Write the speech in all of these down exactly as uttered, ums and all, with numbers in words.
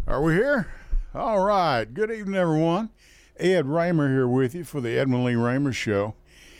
Are we here? All right. Good evening, everyone. Ed Raymer here with you for the Edwin Lee Raymer Show.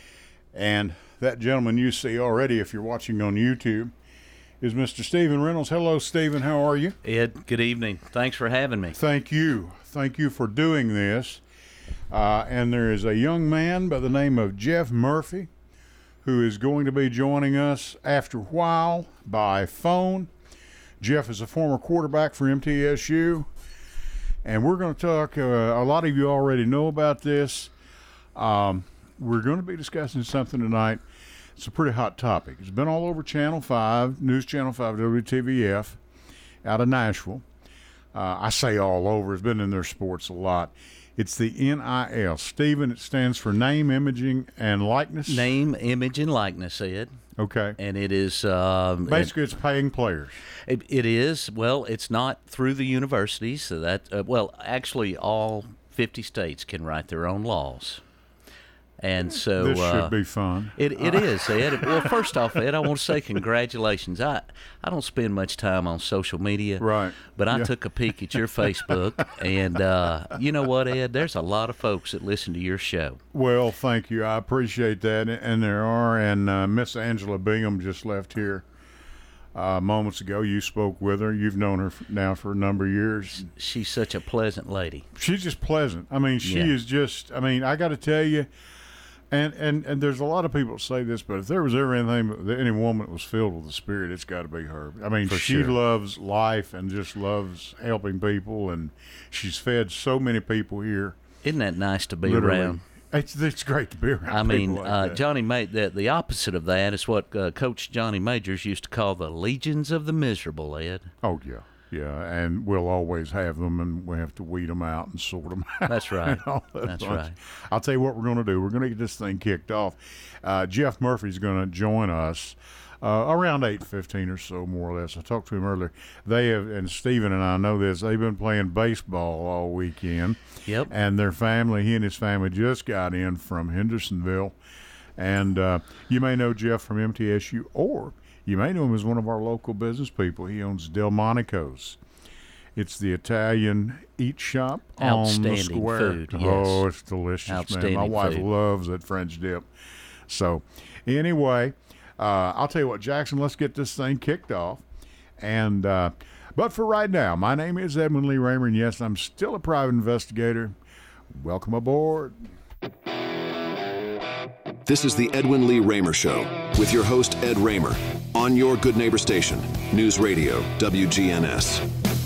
And that gentleman you see already, if you're watching on YouTube, is Mister Stephen Reynolds. Hello, Stephen. How are you? Ed, good evening. Thanks for having me. Thank you. Thank you for doing this. Uh, and there is a young man by the name of Jeff Murphy who is going to be joining us after a while by phone. Jeff is a former quarterback for M T S U, and we're going to talk, uh, a lot of you already know about this. Um, we're going to be discussing something tonight. It's a pretty hot topic. It's been all over Channel five, News Channel five, W T V F, out of Nashville. Uh, I say all over. It's been in their sports a lot. It's the N I L. Stephen, it stands for Name, Imaging, and Likeness. Name, Image, and Likeness, Ed. Okay. And it is... Um, Basically, it, it's paying players. It, it is. Well, it's not through the universities. So that, uh, well, actually, all fifty states can write their own laws. And so this uh, should be fun. It it is, Ed. Well, first off, Ed, I want to say congratulations. I, I don't spend much time on social media, right? But I yeah. took a peek at your Facebook, and uh, you know what, Ed? There's a lot of folks that listen to your show. Well, thank you. I appreciate that, and there are. And uh, Miss Angela Bingham just left here uh, moments ago. You spoke with her. You've known her now for a number of years. She's such a pleasant lady. She's just pleasant. I mean, she yeah. is just. I mean, I got to tell you. And, and and there's a lot of people that say this, but if there was ever anything, any woman that was filled with the Spirit, it's got to be her. I mean, For she sure. loves life and just loves helping people, and she's fed so many people here. Isn't that nice to be Literally. around? It's it's great to be around. I mean, people like uh, that. Johnny Ma- the, the opposite of that is what uh, Coach Johnny Majors used to call the legions of the miserable, Ed. Oh, yeah. Yeah, and we'll always have them, and we have to weed them out and sort them out. That's right. that That's bunch. right. I'll tell you what we're going to do. We're going to get this thing kicked off. Uh, Jeff Murphy's going to join us uh, around eight fifteen or so, more or less. I talked to him earlier. They have, and Stephen and I know this, they've been playing baseball all weekend. Yep. And their family, he and his family just got in from Hendersonville. And uh, you may know Jeff from M T S U, or you may know him as one of our local business people. He owns Delmonico's. It's the Italian eat shop on the square. Food, yes. Oh, it's delicious, Outstanding man. My wife food. loves that French dip. So, anyway, uh, I'll tell you what, Jackson, let's get this thing kicked off. And uh, but for right now, my name is Edwin Lee Raymer, and yes, I'm still a private investigator. Welcome aboard. This is the Edwin Lee Raymer Show with your host, Ed Raymer, on your Good Neighbor station, News Radio, W G N S.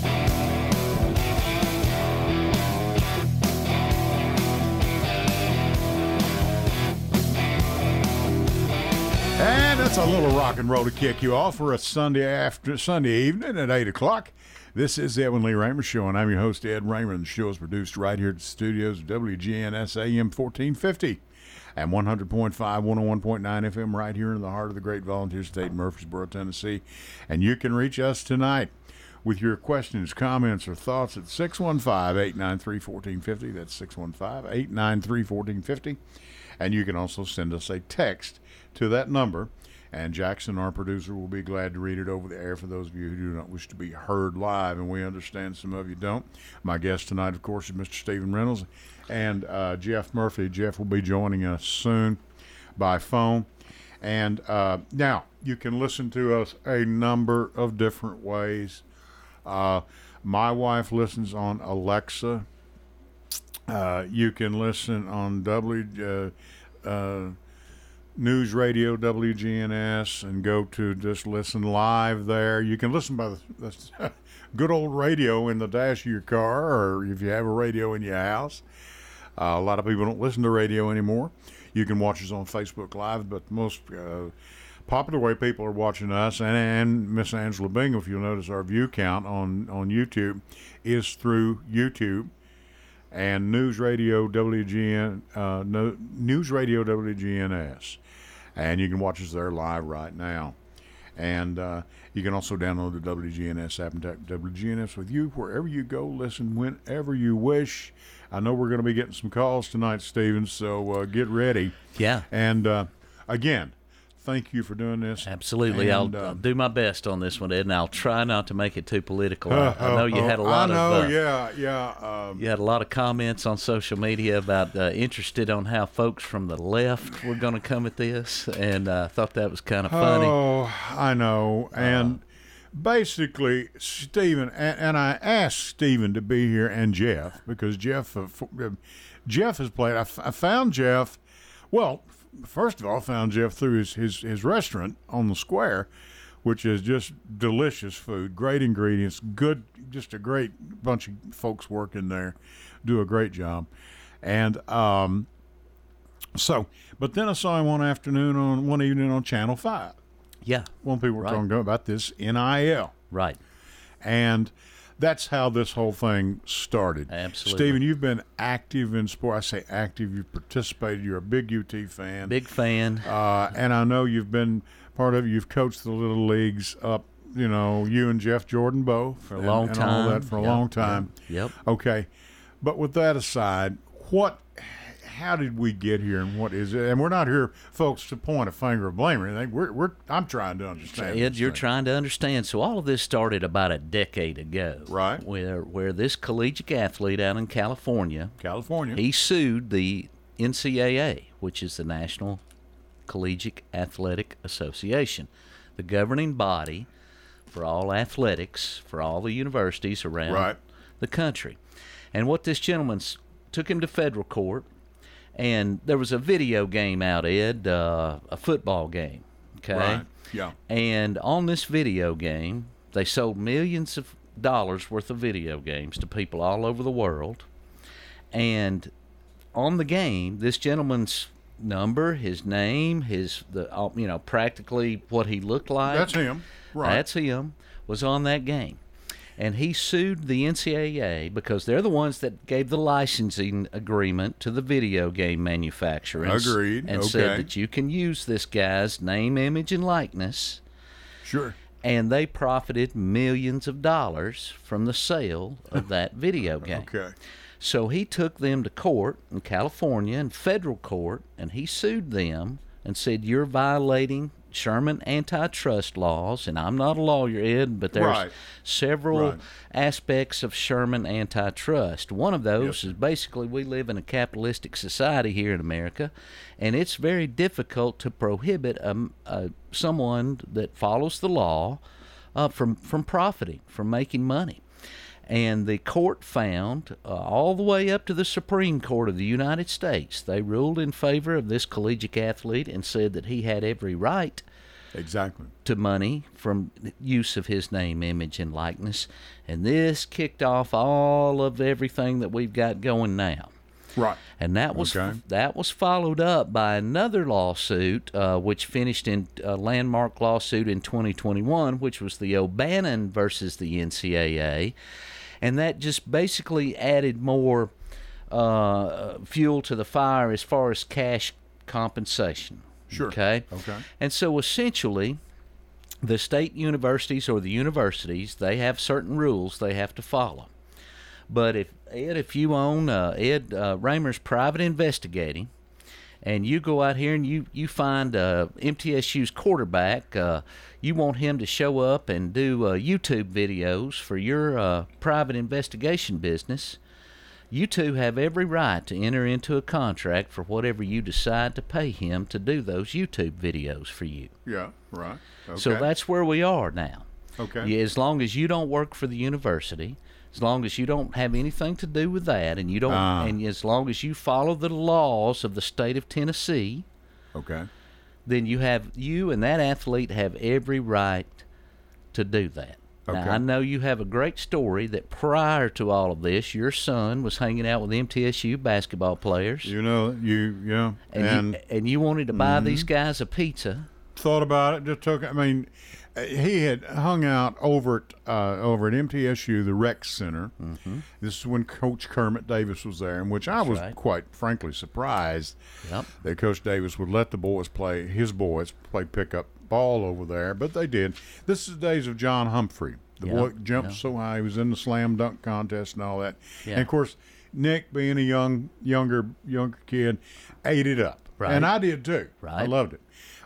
And that's a little rock and roll to kick you off for a Sunday after Sunday evening at eight o'clock. This is the Edwin Lee Raymer Show, and I'm your host, Ed Raymer. And the show is produced right here at the studios of W G N S A M fourteen fifty. And one hundred point five, one oh one point nine F M right here in the heart of the great volunteer state, Murfreesboro, Tennessee. And you can reach us tonight with your questions, comments, or thoughts at six one five, eight nine three, one four five zero. That's six one five, eight nine three, one four five zero. And you can also send us a text to that number. And Jackson, our producer, will be glad to read it over the air for those of you who do not wish to be heard live, and we understand some of you don't. My guest tonight, of course, is Mister Stephen Reynolds and uh, Jeff Murphy. Jeff will be joining us soon by phone. And uh, now, you can listen to us a number of different ways. Uh, my wife listens on Alexa. Uh, you can listen on W... Uh, uh, News Radio W G N S and go to just listen live there. You can listen by the, the good old radio in the dash of your car, or if you have a radio in your house. Uh, a lot of people don't listen to radio anymore. You can watch us on Facebook Live, but the most uh, popular way people are watching us, and, and Miss Angela Bingham, if you'll notice our view count on, on YouTube, is through YouTube. And News Radio W G N uh, no, News Radio W G N S, and you can watch us there live right now. And uh, you can also download the W G N S app and type W G N S with you wherever you go. Listen whenever you wish. I know we're going to be getting some calls tonight, Stephen, so uh, get ready. Yeah. And uh, again, thank you for doing this. Absolutely. And, I'll, uh, I'll do my best on this one, Ed, and I'll try not to make it too political. I, I know you had a lot I know, of uh, yeah, yeah. Um, you had a lot of comments on social media about uh, interested on how folks from the left were going to come at this, and I uh, thought that was kind of funny. Oh, I know. And uh, basically, Stephen, and, and I asked Stephen to be here and Jeff, because Jeff, uh, Jeff has played. I, f- I found Jeff, well, first of all, I found Jeff through his, his, his restaurant on the square, which is just delicious food, great ingredients, good, just a great bunch of folks working there, do a great job. And um, so, but then I saw him one afternoon, on one evening on Channel five. Yeah. When people were right. talking about this N I L. Right. And that's how this whole thing started. Absolutely. Stephen, you've been active in sport. I say active. You've participated. You're a big U T fan. Big fan. Uh, and I know you've been part of it. You've coached the little leagues up, you know, you and Jeff Jordan both. For a and, long and time. all that for a yep. long time. Yep. Okay. But with that aside, what... how did we get here, and what is it? And we're not here, folks, to point a finger of blame or anything. We're, we're I'm trying to understand. Ed, you're thing. trying to understand. So all of this started about a decade ago. Right. Where, where this collegiate athlete out in California, California, he sued the N C A A, which is the National Collegiate Athletic Association, the governing body for all athletics, for all the universities around right. the country. And what this gentleman took him to federal court, and there was a video game out, Ed, uh, a football game, okay? Right, yeah. And on this video game, they sold millions of dollars worth of video games to people all over the world. And on the game, this gentleman's number, his name, his the you know practically what he looked like. That's him, right? That's him. Was on that game. And he sued the N C A A because they're the ones that gave the licensing agreement to the video game manufacturers. Agreed. And okay. said that you can use this guy's name, image, and likeness. Sure. And they profited millions of dollars from the sale of that video game. Okay. So he took them to court in California, in federal court, and he sued them and said, you're violating Sherman antitrust laws, and I'm not a lawyer, Ed, but there's right. several right. aspects of Sherman antitrust. One of those yep. is basically we live in a capitalistic society here in America, and it's very difficult to prohibit um, uh, someone that follows the law uh, from, from profiting, from making money. And the court found, uh, all the way up to the Supreme Court of the United States, they ruled in favor of this collegiate athlete and said that he had every right exactly to money from use of his name, image, and likeness. And this kicked off all of everything that we've got going now. Right. And that was okay. that was followed up by another lawsuit, uh, which finished in a landmark lawsuit in twenty twenty-one, which was the O'Bannon versus the N C A A. And that just basically added more uh, fuel to the fire as far as cash compensation. Sure. Okay? Okay. And so essentially, the state universities or the universities, they have certain rules they have to follow. But if, Ed, if you own uh, Ed uh, Raymer's Private Investigating, and you go out here and you, you find uh, M T S U's quarterback, uh, you want him to show up and do uh, YouTube videos for your uh, private investigation business, you two have every right to enter into a contract for whatever you decide to pay him to do those YouTube videos for you. Yeah, right. Okay. So that's where we are now. Okay. Yeah, as long as you don't work for the university, as long as you don't have anything to do with that, and you don't, uh, and as long as you follow the laws of the state of Tennessee, okay, then you have you and that athlete have every right to do that. Okay. Now, I know you have a great story that prior to all of this, your son was hanging out with M T S U basketball players. You know, you yeah, and and, you, and you wanted to buy mm-hmm. these guys a pizza. Thought about it. Just took. I mean, he had hung out over at uh, over at M T S U, the rec center. Mm-hmm. This is when Coach Kermit Davis was there, in which I That's was right. quite frankly surprised Yep. that Coach Davis would let the boys play, his boys play pickup ball over there, but they did. This is the days of John Humphrey. The Yep. boy jumped Yep. so high, he was in the slam dunk contest and all that. Yeah. And of course, Nick, being a young, younger, younger kid, ate it up, Right. and I did too. I Right. loved it.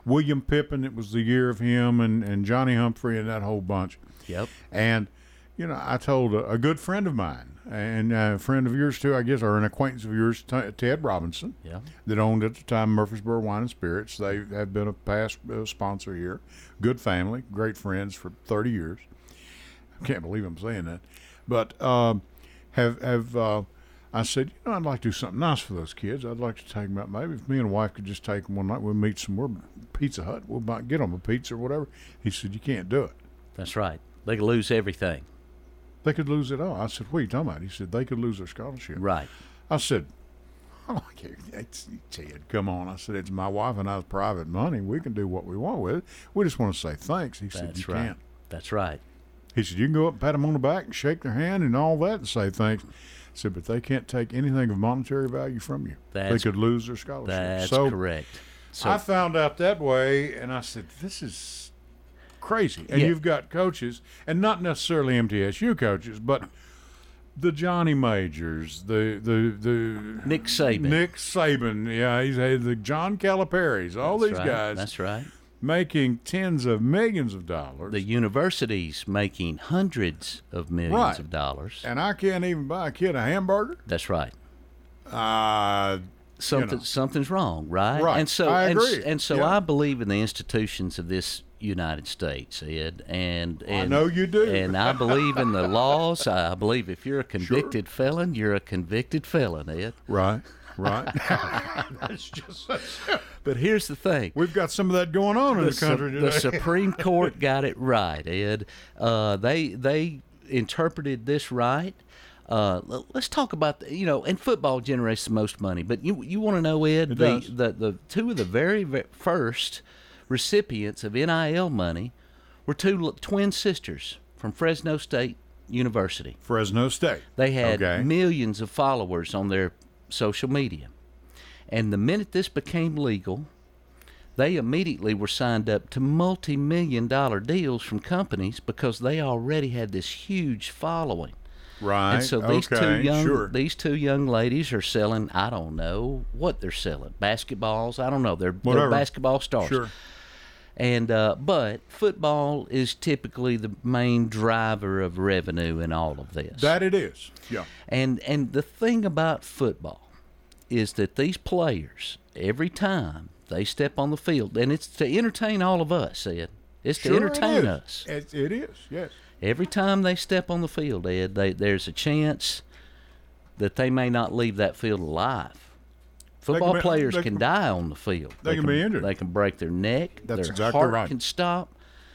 William Pippin. It was the year of him and, and Johnny Humphrey and that whole bunch. Yep. And, you know, I told a, a good friend of mine, and a friend of yours too, I guess, or an acquaintance of yours, T- Ted Robinson, Yeah. that owned at the time Murfreesboro Wine and Spirits. They have been a past uh, sponsor here. Good family, great friends for thirty years. I can't believe I'm saying that. But um, have, have uh, I said, you know, I'd like to do something nice for those kids. I'd like to take them out. Maybe if me and the wife could just take them one night, we'll meet somewhere, Pizza Hut. We'll might get them a pizza or whatever. He said, you can't do it. That's right. They could lose everything. They could lose it all. I said, what are you talking about? He said, they could lose their scholarship. Right. I said, oh, it's, Ted, come on. I said, it's my wife and I's private money. We can do what we want with it. We just want to say thanks. He said, That's you right. can't. That's right. He said, you can go up and pat them on the back and shake their hand and all that and say thanks. I said, but they can't take anything of monetary value from you. That's- they could lose their scholarship. That's so correct. So I found out that way, and I said, this is crazy. And Yeah. you've got coaches, and not necessarily M T S U coaches, but the Johnny Majors, the the the Nick Saban. Nick Saban, yeah, he's had the John Calipari's, all That's these right. guys That's right. making tens of millions of dollars. The universities making hundreds of millions Right. of dollars. and I can't even buy a kid a hamburger. That's right. Uh, Something know. something's wrong, right? Right. And so I and, s- agree. and so Yeah. I believe in the institutions of this United States, Ed, and, and I know you do. And I believe in the laws. I believe if you're a convicted felon, you're a convicted felon, Ed. right, right. That's just. But here's the thing. We've got some of that going on in the, Su- country today. the Supreme Court got it right, Ed. Uh, they they interpreted this right. Uh, l- let's talk about the, you know, and football generates the most money. But you you want to know, Ed, It the, does. the the two of the very, very first recipients of N I L money were two l- twin sisters from Fresno State University. Fresno State. They had Okay. millions of followers on their social media. And the minute this became legal, they immediately were signed up to multi-million dollar deals from companies because they already had this huge following. Right. And so these okay. two young Sure. these two young ladies are selling, I don't know what they're selling, basketballs, I don't know, they're, they're Whatever. basketball stars. Sure. And uh, but football is typically the main driver of revenue in all of this. That it is. Yeah. And and the thing about football is that these players, every time they step on the field, and it's to entertain all of us, Ed. It's to Sure entertain it is. us. It, it is. Yes. Every time they step on the field, Ed, they, there's a chance that they may not leave that field alive. Football be- players they can can- die on the field. they can be injured. They can break their neck. That's their exactly heart right. can stop,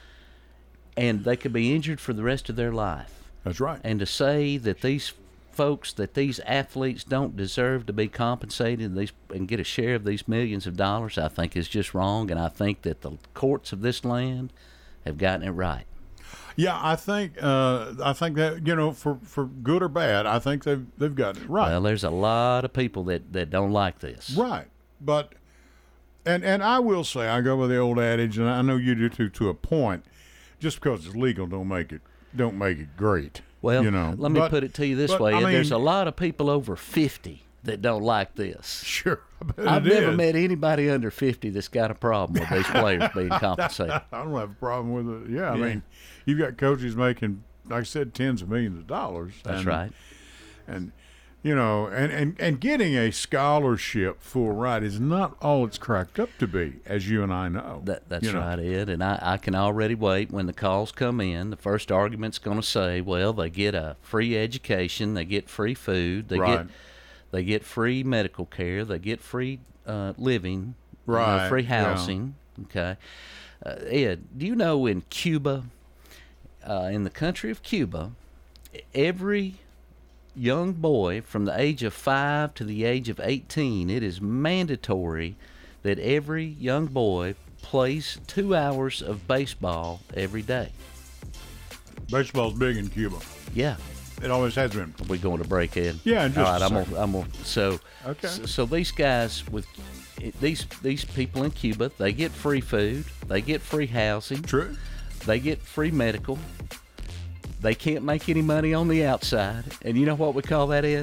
and they could be injured for the rest of their life. That's right. And to say that these folks, that these athletes don't deserve to be compensated and, these, and get a share of these millions of dollars, I think is just wrong. And I think that the courts of this land have gotten it right. Yeah, I think uh, I think that, you know, for, for good or bad, I think they've they've got it right. Well, there's a lot of people that, that don't like this. Right. But and and I will say, I go with the old adage, and I know you do too, to a point. Just because it's legal don't make it don't make it great. Well, you know. let me But- put it to you this but, way. I mean, There's a lot of people over fifty that don't like this. Sure. I bet I've it never is. met anybody under fifty that's got a problem with these players being compensated. I don't have a problem with it. Yeah, I Yeah. mean, you've got coaches making, like I said, tens of millions of dollars. That's and, right. And, you know, and, and, and getting a scholarship full ride is not all it's cracked up to be, as you and I know. That, that's You know. right, Ed. And I, I can already wait when the calls come in. The first argument's going to say, well, they get a free education, they get free food, they Right. get they get free medical care, they get free uh, living, you know, Right, free yeah. housing. Okay, uh, Ed, do you know in Cuba, uh, in the country of Cuba, every young boy from the age of five to the age of eighteen, it is mandatory that every young boy plays two hours of baseball every day. Baseball's big in Cuba. Yeah. It always has been. Are we going to break in? Yeah, in just All right, a I'm second. gonna, I'm gonna, so, Okay. so, so these guys with these these people in Cuba, they get free food, they get free housing, True. they get free medical. They can't make any money on the outside, and you know what we call that, Ed?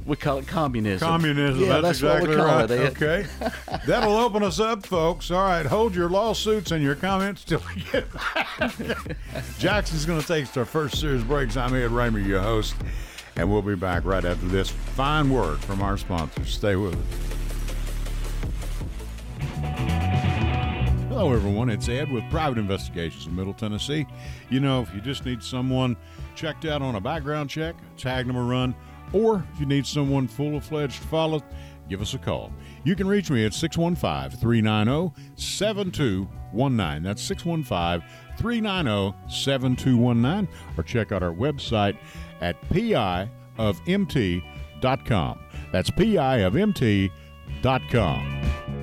We call it communism. Communism, Yeah, that's, that's what we exactly call right. it, Ed. Okay. That'll open us up, folks. All right, hold your lawsuits and your comments till we get back. Jackson's going to take us to our first series breaks. I'm Ed Raymer, your host, and we'll be back right after this fine word from our sponsors. Stay with us. Hello, everyone. It's Ed with Private Investigations in Middle Tennessee. You know, if you just need someone checked out on a background check, tag them a run, or if you need someone full-fledged to follow, give us a call. You can reach me at six one five, three nine zero, seven two one nine. That's six one five, three nine zero, seven two one nine. Or check out our website at P I of M T dot com. That's P I of M T dot com.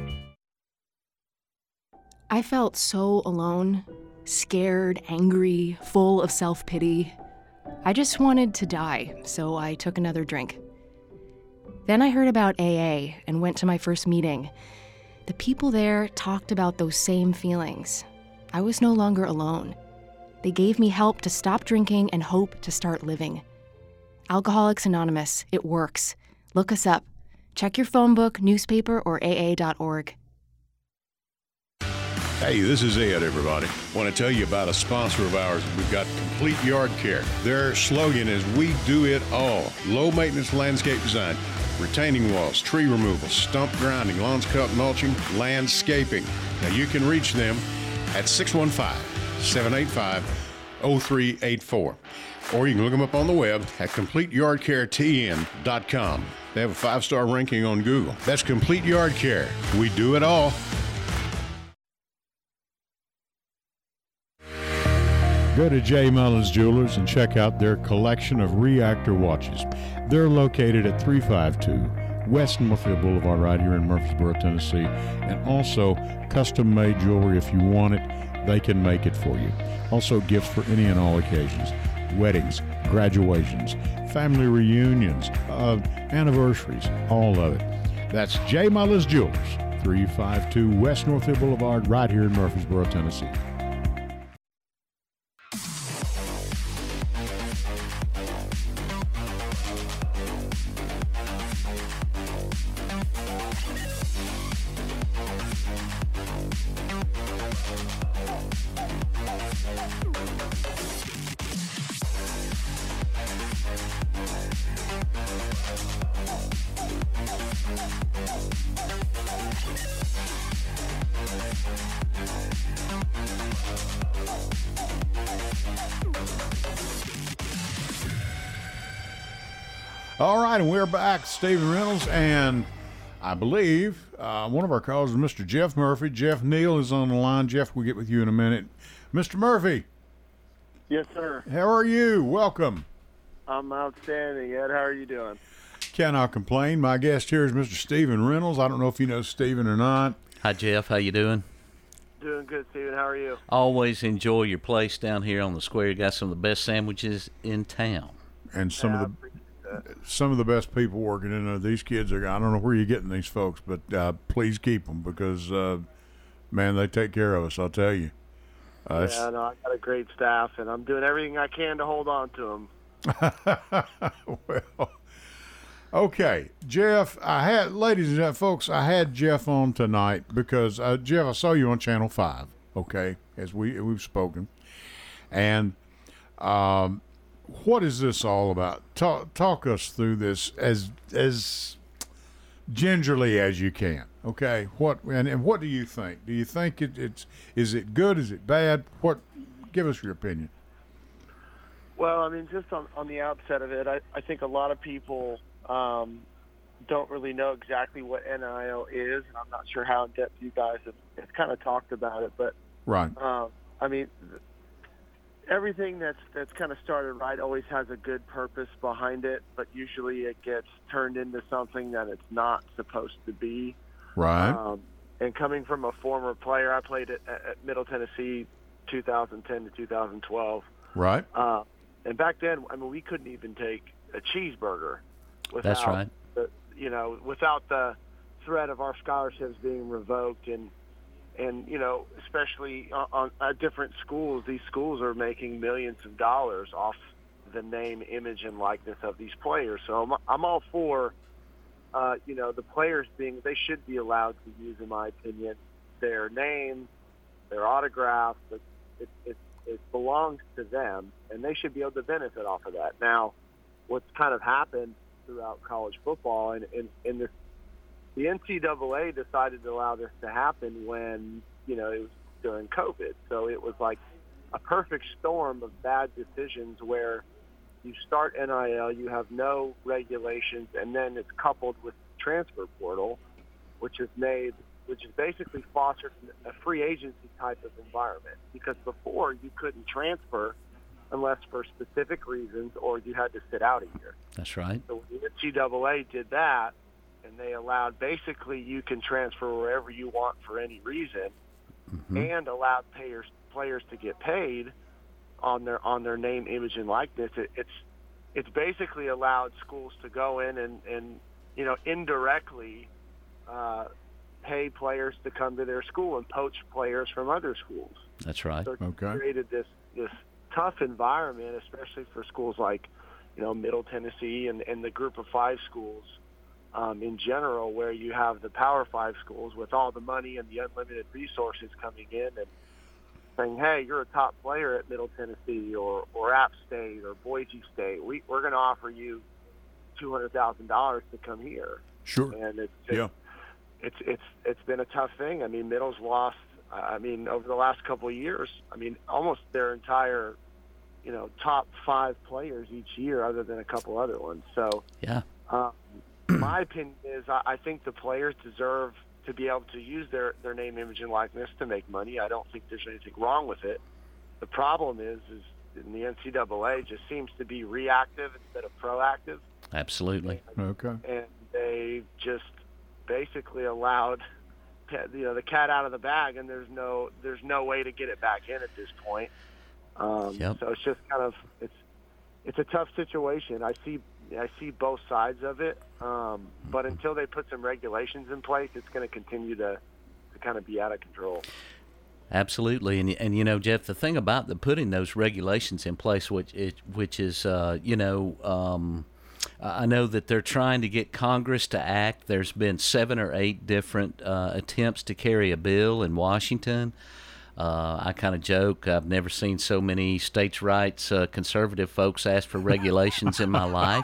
I felt so alone, scared, angry, full of self-pity. I just wanted to die, so I took another drink. Then I heard about A A and went to my first meeting. The people there talked about those same feelings. I was no longer alone. They gave me help to stop drinking and hope to start living. Alcoholics Anonymous, it works. Look us up. Check your phone book, newspaper, or A A dot org. Hey, this is Ed, everybody. Want to tell you about a sponsor of ours. We've got Complete Yard Care. Their slogan is, we do it all. Low maintenance landscape design, retaining walls, tree removal, stump grinding, lawns cut, mulching, landscaping. Now you can reach them at six one five, seven eight five, zero three eight four. Or you can look them up on the web at complete yard care T N dot com. They have a five-star ranking on Google. That's Complete Yard Care. We do it all. Go to J. Mullins Jewelers and check out their collection of reactor watches. They're located at three five two West Northfield Boulevard right here in Murfreesboro, Tennessee. And also custom-made jewelry. If you want it, they can make it for you. Also gifts for any and all occasions. Weddings, graduations, family reunions, uh, anniversaries, all of it. That's J. Mullins Jewelers, three five two West Northfield Boulevard right here in Murfreesboro, Tennessee. All right, and we're back. Stephen Reynolds, and I believe uh, one of our callers is Mister Jeff Murphy. Jeff Neal is on the line. Jeff, we'll get with you in a minute. Mister Murphy. Yes, sir. How are you? Welcome. I'm outstanding, Ed. How are you doing? Cannot complain. My guest here is Mister Stephen Reynolds. I don't know if you know Stephen or not. Hi, Jeff. How you doing? Doing good, Stephen. How are you? Always enjoy your place down here on the square. You got some of the best sandwiches in town. And some Yeah, of the some of the best people working in there. These kids are, I don't know where you're getting these folks, but uh, please keep them because, uh, man, they take care of us, I'll tell you. Uh, yeah, no, I got a great staff, and I'm doing everything I can to hold on to them. Well, okay, Jeff, I had, ladies and gentlemen, folks, I had Jeff on tonight because, uh, Jeff, I saw you on Channel five, okay, as we, we've spoken. And, um, what is this all about? Talk, talk us through this as as gingerly as you can. Okay, what and, and what do you think? Do you think it, it's is it good? Is it bad? What? Give us your opinion. Well, I mean, just on, on the outset of it, I, I think a lot of people um, don't really know exactly what N I L is, and I'm not sure how in depth you guys have, have kind of talked about it. But Right. um, I mean. Everything that's that's kind of started right always has a good purpose behind it, but usually it gets turned into something that it's not supposed to be. Right. Um, and coming from a former player, I played at, at Middle Tennessee two thousand ten to two thousand twelve. Right. Uh, and back then, I mean, we couldn't even take a cheeseburger without, That's right. the, you know, without the threat of our scholarships being revoked. And And, you know, especially on, on at different schools, these schools are making millions of dollars off the name, image, and likeness of these players. So I'm, I'm all for, uh, you know, the players being, they should be allowed to use, in my opinion, their name, their autograph. It, it, it, it belongs to them, and they should be able to benefit off of that. Now, what's kind of happened throughout college football, and, and, and this, the N C double A decided to allow this to happen when, you know, it was during COVID. So it was like a perfect storm of bad decisions where you start N I L, you have no regulations, and then it's coupled with transfer portal, which is made, which is basically fostered a free agency type of environment. Because before you couldn't transfer unless for specific reasons, or you had to sit out a year. That's right. So when the N C double A did that, and they allowed basically you can transfer wherever you want for any reason, mm-hmm. and allowed payers players to get paid on their on their name, image, and likeness. It, it's it's basically allowed schools to go in and, and you know indirectly uh, pay players to come to their school and poach players from other schools. That's right. So it okay. created this this tough environment, especially for schools like you know Middle Tennessee and, and the Group of Five schools. Um, in general, where you have the Power Five schools with all the money and the unlimited resources coming in and saying, hey, you're a top player at Middle Tennessee or, or App State or Boise State. We, we're going to offer you two hundred thousand dollars to come here. Sure. And it's, yeah. it's, it's, it's been a tough thing. I mean, Middle's lost, I mean, over the last couple of years, I mean, almost their entire, you know, top five players each year other than a couple other ones. So, yeah. Um, my opinion is I, I think the players deserve to be able to use their, their name, image, and likeness to make money. I don't think there's anything wrong with it. The problem is, is in the N C double A just seems to be reactive instead of proactive. Absolutely. And, okay. And they just basically allowed you know the cat out of the bag, and there's no there's no way to get it back in at this point. Um, yep. So it's just kind of it's it's a tough situation. I see. I see both sides of it, um, but until they put some regulations in place, it's going to continue to, to kind of be out of control. Absolutely, and and you know, Jeff, the thing about the putting those regulations in place, which it, which is, uh, you know, um, I know that they're trying to get Congress to act. There's been seven or eight different uh, attempts to carry a bill in Washington. Uh, I kind of joke, I've never seen so many states' rights uh, conservative folks ask for regulations in my life.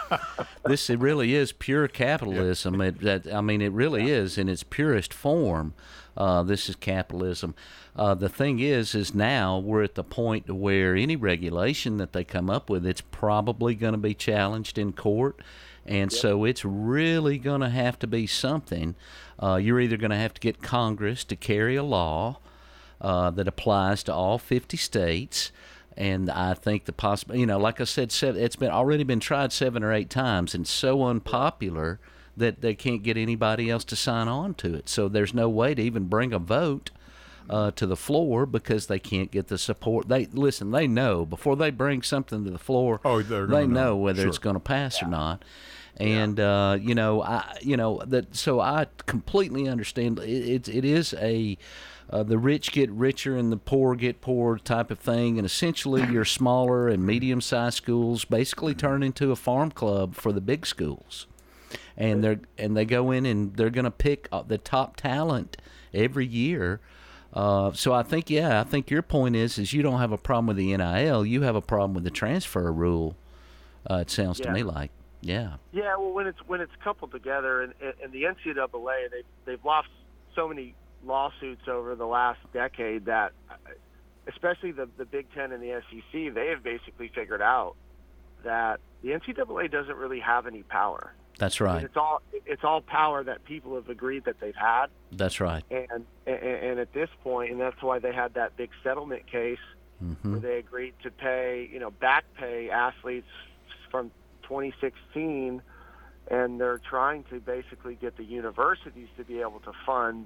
This it really is pure capitalism. It, that, I mean, it really is in its purest form. Uh, this is capitalism. Uh, the thing is, is now we're at the point where any regulation that they come up with, it's probably going to be challenged in court. And yep. so it's really going to have to be something. Uh, you're either going to have to get Congress to carry a law Uh, that applies to all fifty states, and I think the possible, you know, like I said, it's been already been tried seven or eight times, and so unpopular that they can't get anybody else to sign on to it. So there's no way to even bring a vote uh, to the floor because they can't get the support. They listen, they know before they bring something to the floor. Oh, they're they know, know whether sure. it's going to pass yeah. or not. And yeah. uh, you know, I you know that. So I completely understand. It it, it is a Uh, the rich get richer and the poor get poorer type of thing, and essentially your smaller and medium-sized schools basically turn into a farm club for the big schools, and they're and they go in and they're going to pick the top talent every year. Uh, so I think yeah, I think your point is is you don't have a problem with the N I L, you have a problem with the transfer rule. Uh, it sounds yeah. to me like yeah. Yeah, well, when it's when it's coupled together, and, and the N C double A they they've lost so many lawsuits over the last decade that, especially the the Big Ten and the S E C, they have basically figured out that the N C double A doesn't really have any power. That's right. I mean, it's all it's all power that people have agreed that they've had. That's right. And and, and at this point, and that's why they had that big settlement case mm-hmm. where they agreed to pay, you know, back pay athletes from twenty sixteen, and they're trying to basically get the universities to be able to fund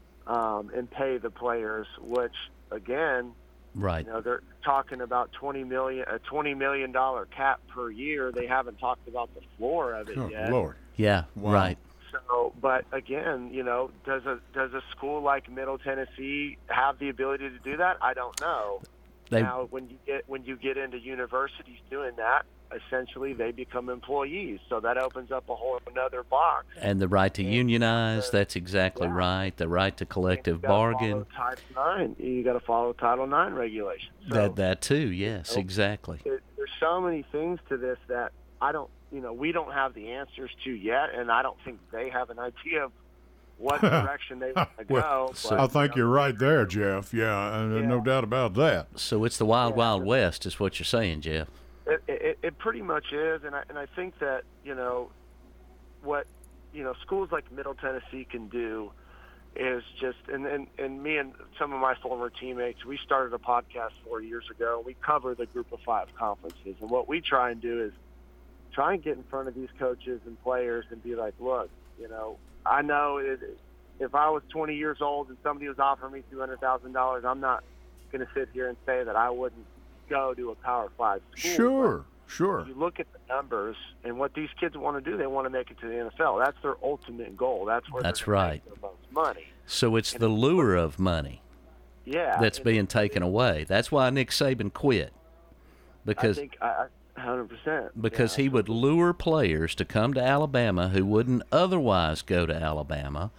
Um, and pay the players, which again, right? You know, they're talking about twenty million, a twenty million dollar cap per year. They haven't talked about the floor of it oh, yet. Lord, yeah, wow. right. So, but again, you know, does a does a school like Middle Tennessee have the ability to do that? I don't know. They, now, when you get when you get into universities doing that, essentially they become employees. So that opens up a whole another box. and the right to And, unionize, uh, that's exactly yeah. right. The right to collective you gotta bargain. Follow Title Nine. You got to follow Title Nine regulations. So, that that too, yes, know, exactly. there, there's so many things to this that I don't, you know, we don't have the answers to yet, and I don't think they have an idea of what direction they want to Well, go. so- But, I think you know, you're right there, Jeff. Yeah, uh, no Yeah. doubt about that. So it's the wild, Yeah. wild west, is what you're saying, Jeff. It, it, it pretty much is, and I and I think that you know what you know schools like Middle Tennessee can do is just and, and and me and some of my former teammates, we started a podcast four years ago. We cover the Group of Five conferences, and what we try and do is try and get in front of these coaches and players and be like, look, you know, I know it, if I was twenty years old and somebody was offering me two hundred thousand dollars, I'm not going to sit here and say that I wouldn't go to a Power Five school. Sure, But sure. you look at the numbers and what these kids want to do. They want to make it to the N F L. That's their ultimate goal. That's where That's they're gonna right. make the most money. So it's the lure of money Yeah, that's and being taken away. That's why Nick Saban quit, I because think I, I, hundred percent. because yeah, he would lure players to come to Alabama who wouldn't otherwise go to Alabama.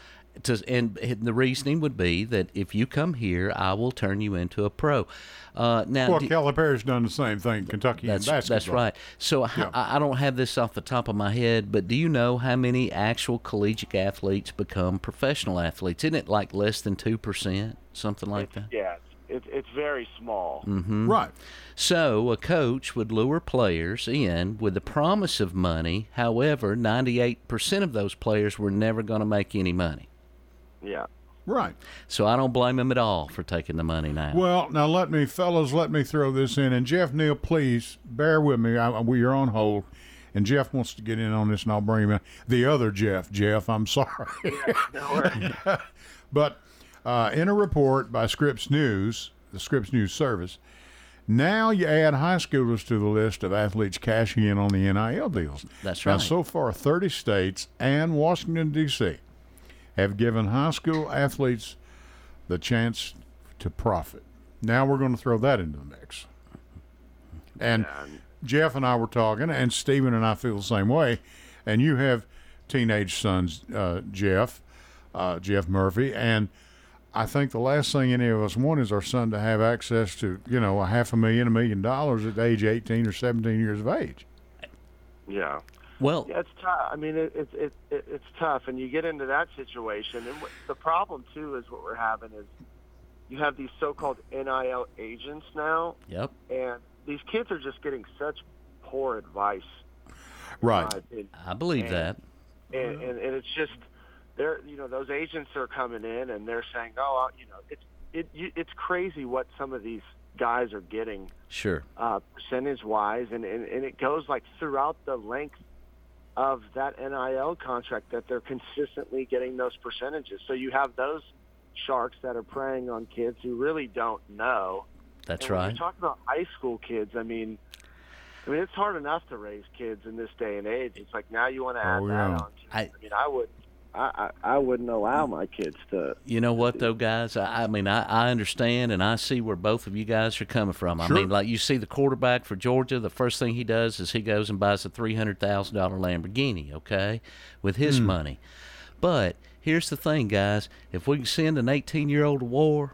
To, and the reasoning would be that if you come here, I will turn you into a pro. Uh, now, Well, do- Calipari's done the same thing in Kentucky that's in basketball. that's right. So h- Yeah. I, I don't have this off the top of my head, but do you know how many actual collegiate athletes become professional athletes? Isn't it like less than two percent, something like that? yeah, it's it's very small. Mm-hmm. Right. So a coach would lure players in with the promise of money. However, ninety-eight percent of those players were never going to make any money. Yeah. Right. So I don't blame him at all for taking the money now. Well, now let me, fellas, let me throw this in. And Jeff Neal, please bear with me. I, we are on hold, and Jeff wants to get in on this, and I'll bring him in. The other Jeff, Jeff, I'm sorry. No worries. But uh, in a report by Scripps News, the Scripps News Service, now you add high schoolers to the list of athletes cashing in on the N I L deals. That's Now, right. so far, thirty states and Washington, D C have given high school athletes the chance to profit. Now we're going to throw that into the mix. And Jeff and I were talking, and Stephen and I feel the same way. And you have teenage sons, uh, Jeff, uh, Jeff Murphy, and I think the last thing any of us want is our son to have access to, you know, a half a million, a million dollars at age eighteen or seventeen years of age. Yeah. well, Yeah, it's tough. I mean, it, it, it, it, it's tough, and you get into that situation. And what, the problem, too, is what we're having is you have these so-called N I L agents now, yep. and these kids are just getting such poor advice. in Right. my opinion. I believe And- that. And, and, and it's just, they're, you know, those agents are coming in, and they're saying, oh, uh, you know, it's, it, you, it's crazy what some of these guys are getting Sure. uh, percentage-wise, and, and, and it goes, like, throughout the length of that N I L contract that they're consistently getting those percentages. So you have those sharks that are preying on kids who really don't know. That's and when right. you're talking about high school kids, I mean, I mean, it's hard enough to raise kids in this day and age. It's like now you want to add Oh, that yeah. on. To, I- I mean, I would, I, I, I wouldn't allow my kids to. You know what, though, guys? I, I mean, I, I understand and I see where both of you guys are coming from. I Sure. mean, like you see the quarterback for Georgia, the first thing he does is he goes and buys a three hundred thousand dollars Lamborghini, okay, with his Hmm. money. But here's the thing, guys. If we can send an eighteen-year-old to war,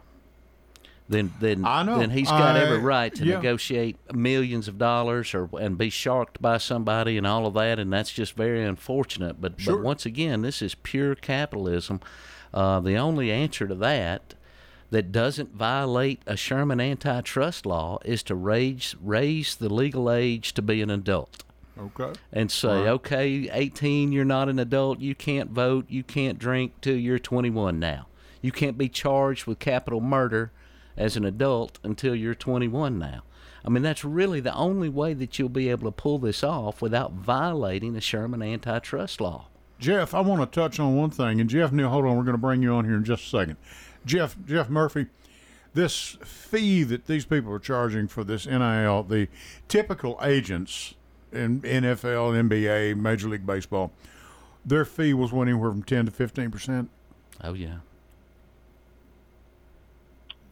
then then I know. then he's got I- every right to yeah. negotiate millions of dollars or and be sharked by somebody and all of that, and that's just very unfortunate. But Sure. but once again, this is pure capitalism. Uh, the only answer to that that doesn't violate a Sherman antitrust law is to raise raise the legal age to be an adult. Okay. And say, Right. okay, eighteen, you're not an adult, you can't vote, you can't drink till you're twenty-one now. You can't be charged with capital murder as an adult until you're twenty-one now. I mean, that's really the only way that you'll be able to pull this off without violating the Sherman antitrust law. Jeff, I want to touch on one thing. And Jeff Neal, hold on, we're going to bring you on here in just a second. Jeff, Jeff Murphy, this fee that these people are charging for this N I L, the typical agents in N F L, N B A, Major League Baseball, their fee was anywhere from ten to fifteen percent. Oh, yeah.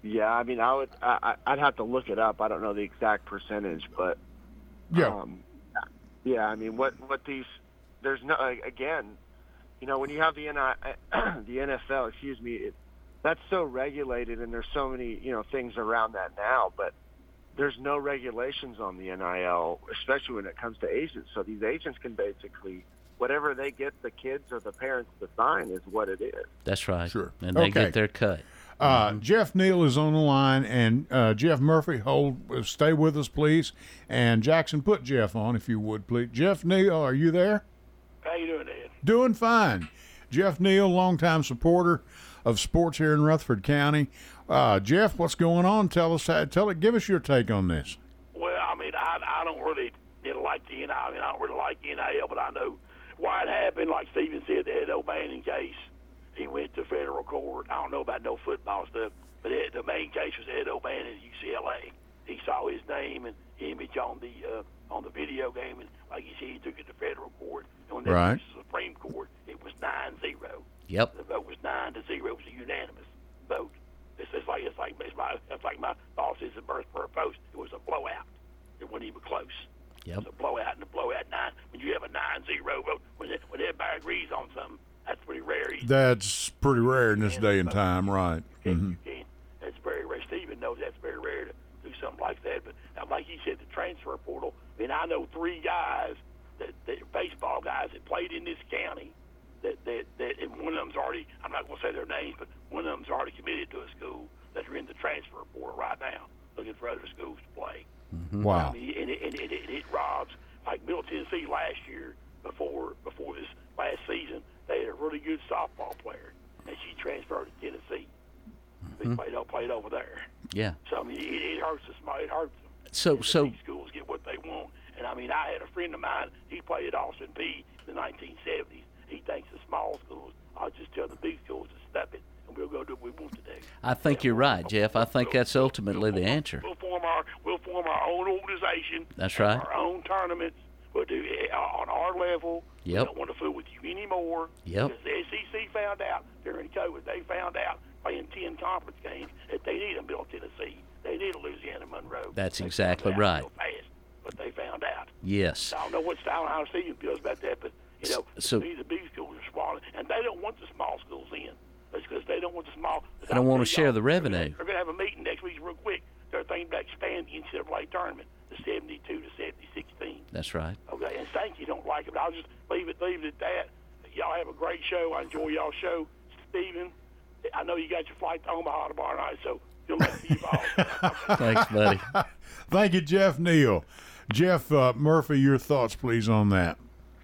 Yeah, I mean, I would, I, I'd have to look it up. I don't know the exact percentage, but Yeah. um, yeah. I mean, what, what these, there's no, again, you know, when you have the N I, the N F L, excuse me, it, that's so regulated, and there's so many, you know, things around that now, but there's no regulations on the N I L, especially when it comes to agents. So these agents can basically, whatever they get the kids or the parents to sign is what it is. That's right. Sure. And they Okay. get their cut. Uh, Jeff Neal is on the line, and uh, Jeff Murphy, hold, stay with us, please. And Jackson, put Jeff on, if you would, please. Jeff Neal, are you there? How you doing, Ed? Doing fine. Jeff Neal, longtime supporter of sports here in Rutherford County. Uh, Jeff, what's going on? Tell us, how, tell it, give us your take on this. Well, I mean, I, I don't really you know, like the N I L. I mean, I don't really like the N I L, but I know why it happened. Like Steven said, the Ed O'Bannon case. He went to federal court. I don't know about no football stuff, but it, the main case was Ed O'Bannon at U C L A. He saw his name and image on the uh, on the video game, and like you said, he took it to federal court. And when they Right. went to the Supreme Court, it was nine zero. Yep. The vote was nine to zero. It was a unanimous vote. It's, it's like it's like it's, my, it's like my boss says at Birthburg Post. It was a blowout. It wasn't even close. Yep. It's a blowout and a blowout nine. When you have a nine zero vote, when it, when everybody agrees on something, that's pretty rare. That's pretty rare in this day and time, right? Mm-hmm. You can. That's very rare. Stephen knows that's very rare to do something like that. But now, like he said, the transfer portal. I mean, I know three guys that, that are baseball guys that played in this county. That, that that and one of them's already. I'm not going to say their names, but one of them's already committed to a school that are in the transfer portal right now, looking for other schools to play. Wow. I mean, and it, and it, it, it robs like Middle Tennessee last year before before this last season. They had a really good softball player, and she transferred to Tennessee. They Mm-hmm. played, played over there. Yeah. So I mean, it, it hurts us. It hurts them. So, And the so big schools get what they want. And I mean, I had a friend of mine. He played at Austin Peay in the nineteen seventies. He thinks the small schools. I'll just tell the big schools to step it, and we'll go do what we want to do. I think you're right, Jeff. I think that's ultimately the answer. We'll form our we'll form our own organization. That's right. Our own tournaments. We'll do it on our level. Yep. We don't want to fool with you anymore. Yep. Because the S E C found out during COVID, they found out playing ten conference games that they need a Middle Tennessee. They need a Louisiana Monroe. That's They exactly found out right. so fast, but they found out. Yes. I don't know what style how Stephen feels about that, but you know, So- to me, the big schools are swallowing, and they don't want the small schools in. That's because they don't want the small. They don't want to I'll tell share y'all, the they're gonna- revenue. They're going to have a meeting next week, real quick. They're thinking about expanding the N C double A tournament to seventy-two to seventy-six teams. That's right. Okay, and thank you don't like it, but I'll just leave it leave it at that. Y'all have a great show. I enjoy y'all's show. Stephen, I know you got your flight to Omaha tomorrow night, so you'll let me evolve. Thanks, buddy. Thank you, Jeff Neal. Jeff uh, Murphy, your thoughts, please, on that.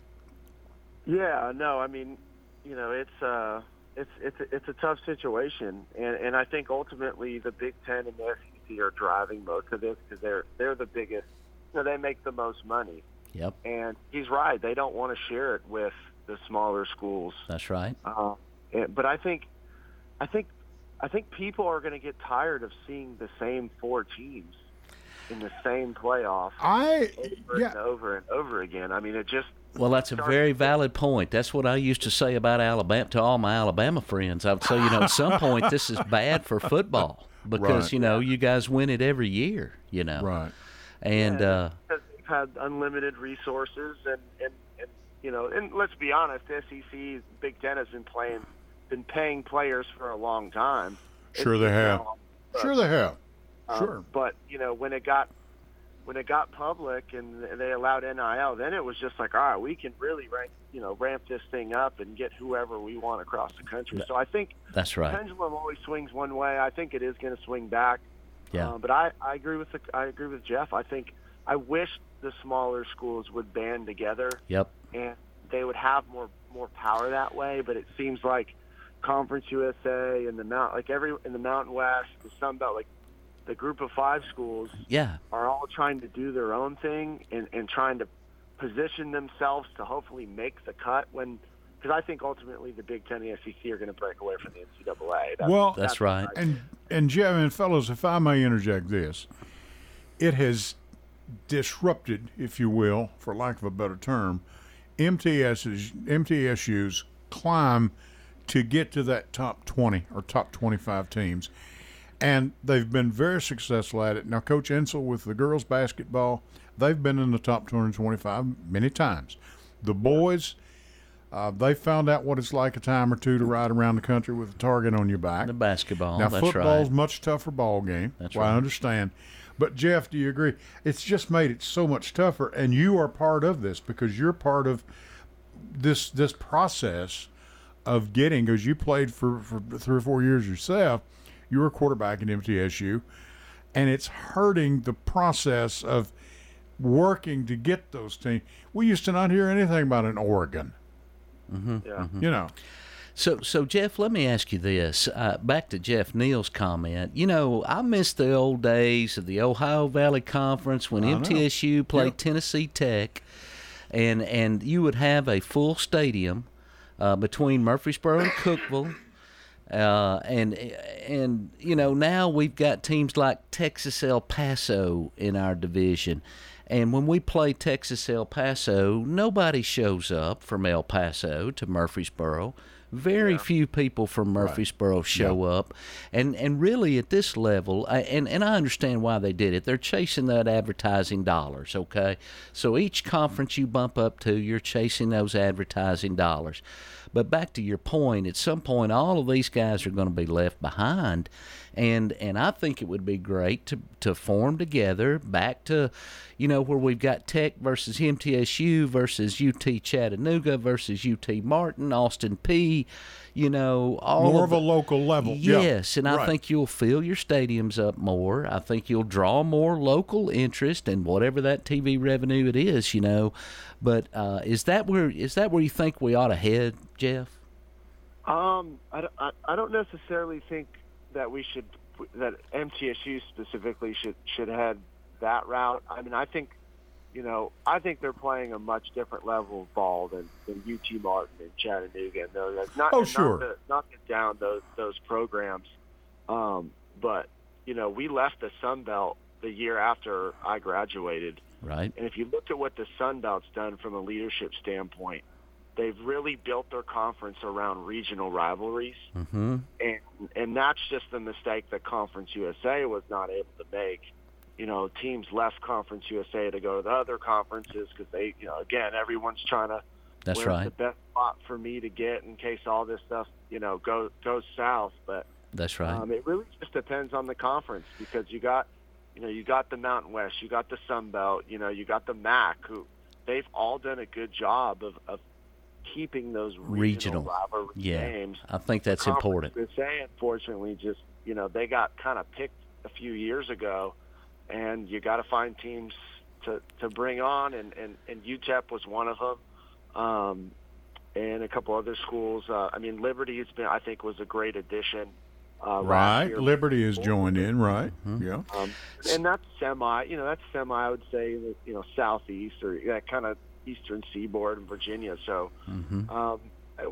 Yeah, no, I mean, you know, it's uh, it's it's a, it's a tough situation, and and I think ultimately the Big Ten and the S E C are driving most of this because they're they're the biggest. You know, they make the most money, Yep. and he's right. They don't want to share it with the smaller schools. That's right. Uh, and, but I think, I think, I think people are going to get tired of seeing the same four teams in the same playoff I over yeah. and over and over again. I mean, it just. Well, that's a very valid point. That's what I used to say about Alabama to all my Alabama friends. I would say, you know, at some point this is bad for football because, Right. you know, you guys win it every year, you know. Right. And, uh, because they've had unlimited resources, and, and, and you know, and let's be honest, S E C, Big Ten has been playing, been paying players for a long time. Sure It's they just have. now, Sure they have. um, Sure. But you know, when it got when it got public and they allowed N I L, then it was just like, all right, we can really rank, you know, ramp this thing up and get whoever we want across the country. So I think that's the right. pendulum always swings one way. I think it is going to swing back. Yeah. Uh, but I, I agree with the, I agree with Jeff. I think I wish the smaller schools would band together Yep. and they would have more more power that way. But it seems like Conference U S A and the Mount, like every in the Mountain West, the Sun Belt, like the Group of Five schools Yeah. are all trying to do their own thing and, and trying to position themselves to hopefully make the cut when. Because I think ultimately the Big Ten and the S E C are going to break away from the N C double A. That's, Well, That's right. And and Jeff and fellows, if I may interject this, it has disrupted, if you will, for lack of a better term, M T S's M T S U's climb to get to that top twenty or top twenty-five teams. And they've been very successful at it. Now, Coach Insel with the girls basketball, they've been in the top two hundred twenty-five many times. The boys, uh, they found out what it's like a time or two to ride around the country with a target on your back. The basketball, now, that's football's right. much tougher ball game. That's well, right. I understand. But, Jeff, do you agree? It's just made it so much tougher, and you are part of this because you're part of this this process of getting, because you played for, for three or four years yourself. You were a quarterback at M T S U, and it's hurting the process of working to get those teams. We used to not hear anything about an Oregon. Mm-hmm. Yeah. Mm-hmm. You know. So, so Jeff, let me ask you this. Uh, back to Jeff Neal's comment. You know, I miss the old days of the Ohio Valley Conference when I M T S U played Yep. Tennessee Tech, and and you would have a full stadium uh, between Murfreesboro and Cookeville. Uh, and and you know, now we've got teams like Texas El Paso in our division, and when we play Texas El Paso, nobody shows up from El Paso to Murfreesboro. Very Yeah. few people from Murfreesboro show up, and and really at this level, I, and and I understand why they did it. They're chasing that advertising dollars. Okay, so each conference you bump up to, you're chasing those advertising dollars. But back to your point, at some point, all of these guys are going to be left behind, and and I think it would be great to to form together back to, you know, where we've got Tech versus M T S U versus U T Chattanooga versus U T Martin, Austin P, you know, all More of of a the- local level. Yeah. Yes, and I Right. think you'll fill your stadiums up more. I think you'll draw more local interest and whatever that T V revenue it is, you know. But uh, is that where is that where you think we ought to head, Jeff? Um, I, don't- I, I don't necessarily think that we should that M T S U specifically should should head that route. I mean, I think, you know, I think they're playing a much different level of ball than, than U T Martin and Chattanooga and those. Not, Oh, and sure. Not to, not to down those those programs, um, but you know, we left the Sun Belt the year after I graduated. Right. And if you look at what the Sun Belt's done from a leadership standpoint, they've really built their conference around regional rivalries. Mm-hmm. And and that's just the mistake that Conference U S A was not able to make. You know, teams left Conference U S A to go to the other conferences because they, you know, again, everyone's trying to That's where's right. the best spot for me to get in case all this stuff, you know, go, goes south. But That's right. um, it really just depends on the conference because you got, you know, you got the Mountain West, you got the Sun Belt, you know, you got the M A C, who they've all done a good job of, of keeping those regional, Regional. rivalry Yeah. games. I think that's Conference important. U S A, unfortunately, just, you know, they got kind of picked a few years ago, and you got to find teams to, to bring on, and, and, and U T E P was one of them, um, and a couple other schools. Uh, I mean, Liberty has been, I think, was a great addition. Uh, last Right. year. Liberty has joined in, right? Mm-hmm. Yeah. Um, and that's semi, you know, that's semi, I would say, you know, southeast or that kind of eastern seaboard in Virginia. So Mm-hmm. um,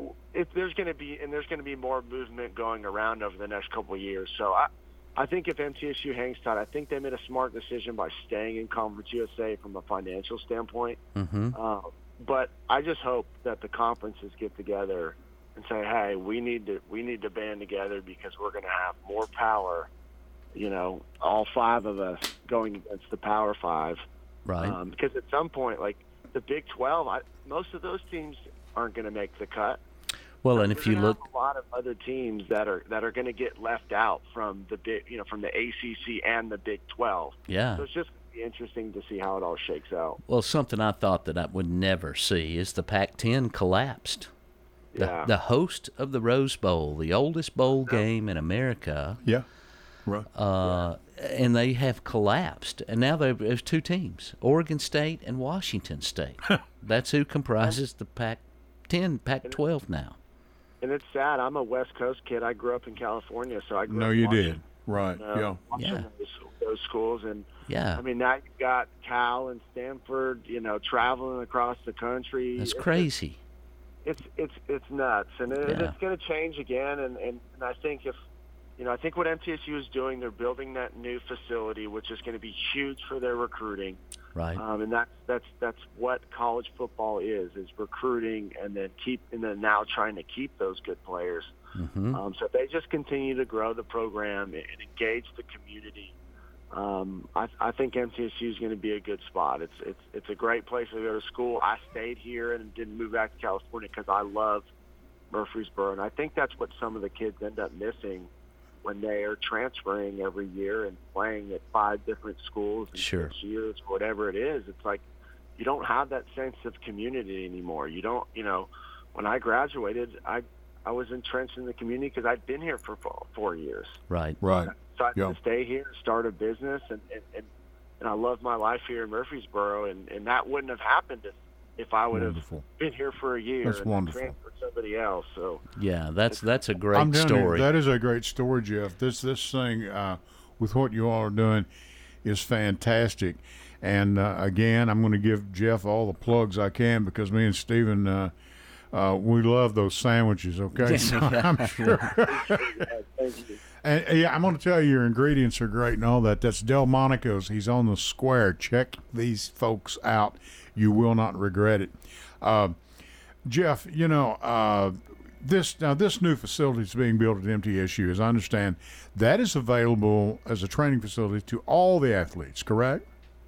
if there's going to be, and there's going to be more movement going around over the next couple of years. So I, I think if M T S U hangs tight, I think they made a smart decision by staying in Conference U S A from a financial standpoint. Mm-hmm. Uh, but I just hope that the conferences get together and say, "Hey, we need to we need to band together because we're going to have more power." You know, all five of us going against the Power Five, Right. um, because at some point, like the Big twelve, I, most of those teams aren't going to make the cut. Well, and if We're you gonna look, have a lot of other teams that are that are going to get left out from the big, you know, from the A C C and the Big twelve. yeah. So it's just going to be interesting to see how it all shakes out. Well, something I thought that I would never see is the Pac ten collapsed. The, Yeah. the host of the Rose Bowl, the oldest bowl game in America, Yeah. Right. uh, and they have collapsed. And now there- there's two teams, Oregon State and Washington State. That's who comprises the Pac ten, Pac twelve now. And it's sad. I'm a West Coast kid. I grew up in California, so I grew No, up you watching, did. Right. uh, Yeah. watching Yeah. those, those schools. And Yeah, I mean, now you've got Cal and Stanford, you know, traveling across the country. that's It's- crazy. It's it's it's nuts, and it, Yeah. it's going to change again. And, and and I think if you know, I think what M T S U is doing, they're building that new facility, which is going to be huge for their recruiting. Right. Um, and that's that's that's what college football is: is recruiting, and then keep, and then now trying to keep those good players. Mm-hmm. Um, so if they just continue to grow the program and engage the community, um, I, I think M T S U is going to be a good spot. It's it's it's a great place to go to school. I stayed here and didn't move back to California because I love Murfreesboro, and I think that's what some of the kids end up missing when they are transferring every year and playing at five different schools in Sure. six years, whatever it is. It's like you don't have that sense of community anymore. You don't, you know, when I graduated, I I was entrenched in the community because I'd been here for four, four years. Right. Right. So I had Yeah. to stay here, start a business, and, and, and, and I love my life here in Murfreesboro, and, and that wouldn't have happened if, if I would Wonderful. have been here for a year That's and wonderful. transferred somebody else. So Yeah, that's that's a great I'm telling you, story. that is a great story, Jeff. This this thing uh, with what you all are doing is fantastic. And uh, again, I'm going to give Jeff all the plugs I can because me and Stephen, uh, uh, we love those sandwiches. Okay, so I'm sure. thank you. And uh, yeah, I'm going to tell you, your ingredients are great and all that. That's Delmonico's. He's on the square. Check these folks out. You will not regret it. Uh, Jeff, you know, uh, this now this new facility is being built at M T S U, as I understand. That is available as a training facility to all the athletes, correct?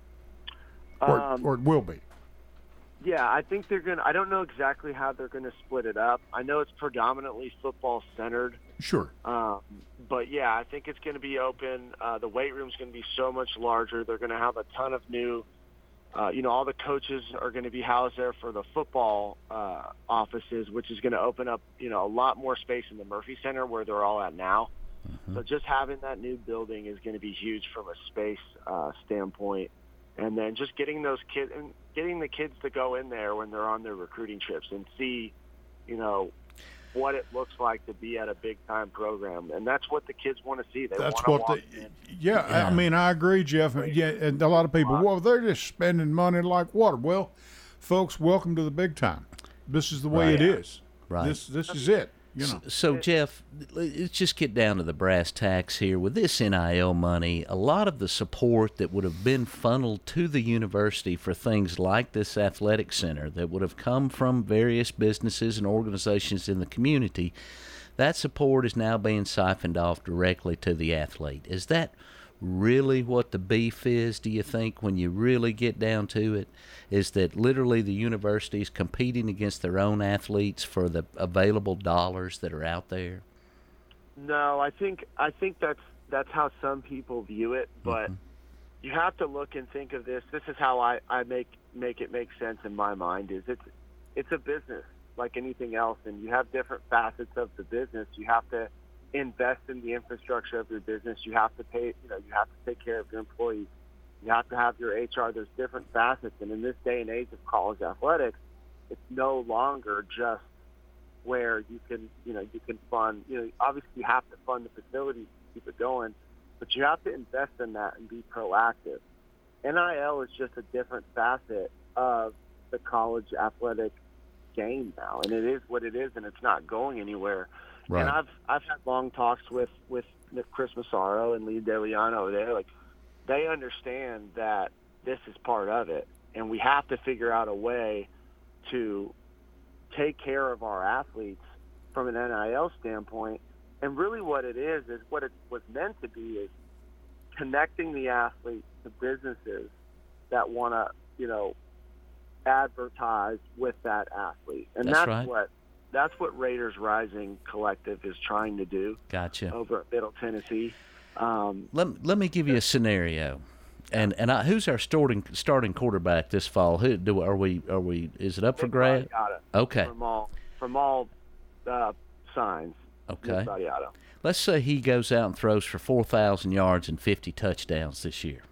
Or, Um, or it will be. Yeah, I think they're going to – I don't know exactly how they're going to split it up. I know it's predominantly football-centered. Sure. Um, but, yeah, I think it's going to be open. Uh, the weight room's going to be so much larger. They're going to have a ton of new uh, – you know, all the coaches are going to be housed there for the football uh, offices, which is going to open up, you know, a lot more space in the Murphy Center where they're all at now. Mm-hmm. So just having that new building is going to be huge from a space uh, standpoint. And then just getting those kids and getting the kids to go in there when they're on their recruiting trips and see, you know, what it looks like to be at a big time program. And that's what the kids want to see. They That's want to what walk they. in. Yeah, Yeah. I mean, I agree, Jeff. Yeah, and a lot of people, well, they're just spending money like water. Well, folks, welcome to the big time. This is the way Right. it is. Right. This this is it. You know. So, Jeff, let's just get down to the brass tacks here. With this N I L money, a lot of the support that would have been funneled to the university for things like this athletic center that would have come from various businesses and organizations in the community, that support is now being siphoned off directly to the athlete. Is that really what the beef is, do you think, when you really get down to it? Is that literally the university is competing against their own athletes for the available dollars that are out there? No, I think I think that's that's how some people view it, but Mm-hmm. you have to look and think of this. This is how I, I make make it make sense in my mind. Is it's it's a business like anything else, and you have different facets of the business. You have to invest in the infrastructure of your business. You have to pay. You know, you have to take care of your employees. You have to have your H R. There's different facets, and in this day and age of college athletics, it's no longer just where you can, you know, you can fund, you know, obviously you have to fund the facilities to keep it going, but you have to invest in that and be proactive. N I L is just a different facet of the college athletic game now, and it is what it is, and it's not going anywhere. Right. And I've I've had long talks with with Chris Massaro and Lee DeLeon over there. Like, they understand that this is part of it, and we have to figure out a way to take care of our athletes from an N I L standpoint. And really what it is is what it was meant to be is connecting the athlete to businesses that want to, you know, advertise with that athlete. And That's that's, right. what that's what Raiders Rising Collective is trying to do Gotcha. over at Middle Tennessee. Um, Let, let me give you a scenario. And and I, who's our starting starting quarterback this fall? Who do are we are we is it up for Nick grab? Badiata Okay. From all from all uh, signs. Okay. Nick Badiata. Let's say he goes out and throws for four thousand yards and fifty touchdowns this year.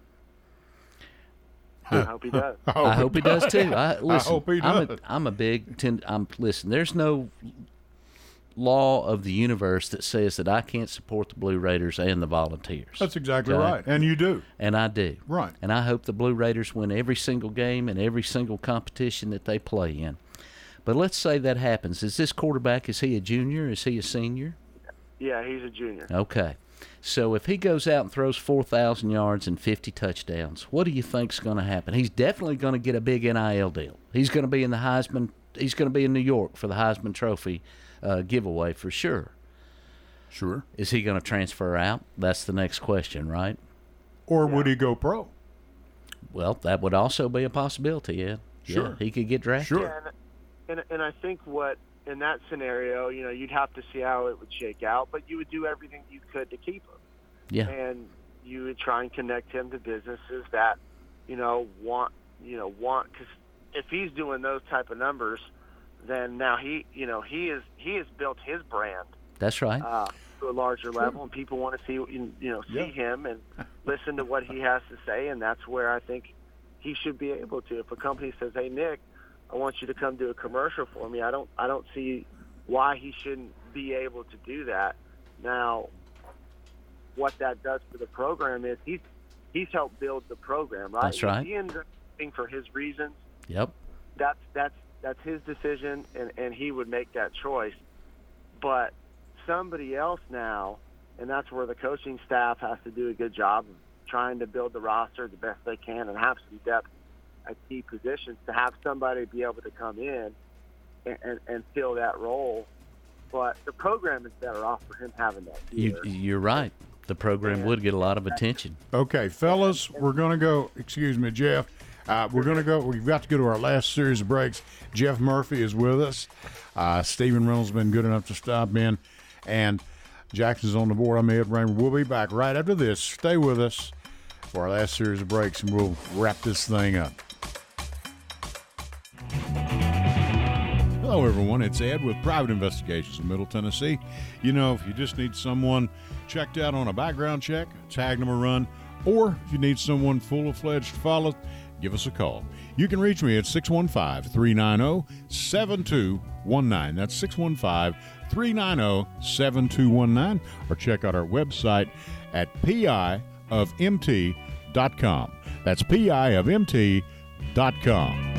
I hope he does. I hope he does too. I, listen, hope he I'm does. a, I'm a big. Ten, I'm listen. There's no law of the universe that says that I can't support the Blue Raiders and the Volunteers. That's exactly Okay? right. And you do. And I do. Right. And I hope the Blue Raiders win every single game and every single competition that they play in. But let's say that happens. Is this quarterback, is he a junior? Is he a senior? Yeah, he's a junior. Okay. So if he goes out and throws four thousand yards and fifty touchdowns, what do you think's going to happen? He's definitely going to get a big N I L deal. He's going to be in the Heisman. He's going to be in New York for the Heisman Trophy uh, giveaway for sure. Sure. Is he going to transfer out? That's the next question, right? Or would he go pro? Well, that would also be a possibility, yeah. Sure. Yeah, he could get drafted. Sure. Yeah, and, and and I think what in that scenario, you know, you'd have to see how it would shake out, but you would do everything you could to keep him. Yeah. And you would try and connect him to businesses that, you know, want, you know, want, because if he's doing those type of numbers, then now he, you know, he is he has built his brand. That's right. Uh, to a larger level, and people want to see, you know, see Yeah. him and listen to what he has to say, and that's where I think he should be able to. If a company says, "Hey, Nick, I want you to come do a commercial for me," I don't, I don't see why he shouldn't be able to do that. Now, what that does for the program is he's he's helped build the program, right? That's right. If he ends up being for his reasons, Yep. that's that's that's his decision, and, and he would make that choice. But somebody else now, and that's where the coaching staff has to do a good job of trying to build the roster the best they can and have some depth at key positions to have somebody be able to come in and, and, and fill that role. But the program is better off for him having that You, here. you're right. The program would get a lot of attention. Okay, fellas, we're going to go, excuse me, Jeff. Uh, we're going to go, we've got to go to our last series of breaks. Jeff Murphy is with us. Uh, Stephen Reynolds has been good enough to stop in. And Jackson's on the board. I'm Ed Raymer. We'll be back right after this. Stay with us for our last series of breaks, and we'll wrap this thing up. Hello, everyone. It's Ed with Private Investigations in Middle Tennessee. You know, if you just need someone checked out on a background check, tag them a run, or if you need someone full-fledged to follow, give us a call. You can reach me at six one five, three nine zero, seven two one nine. That's six one five, three nine zero, seven two one nine. Or check out our website at P I of M T dot com. That's P I of M T dot com.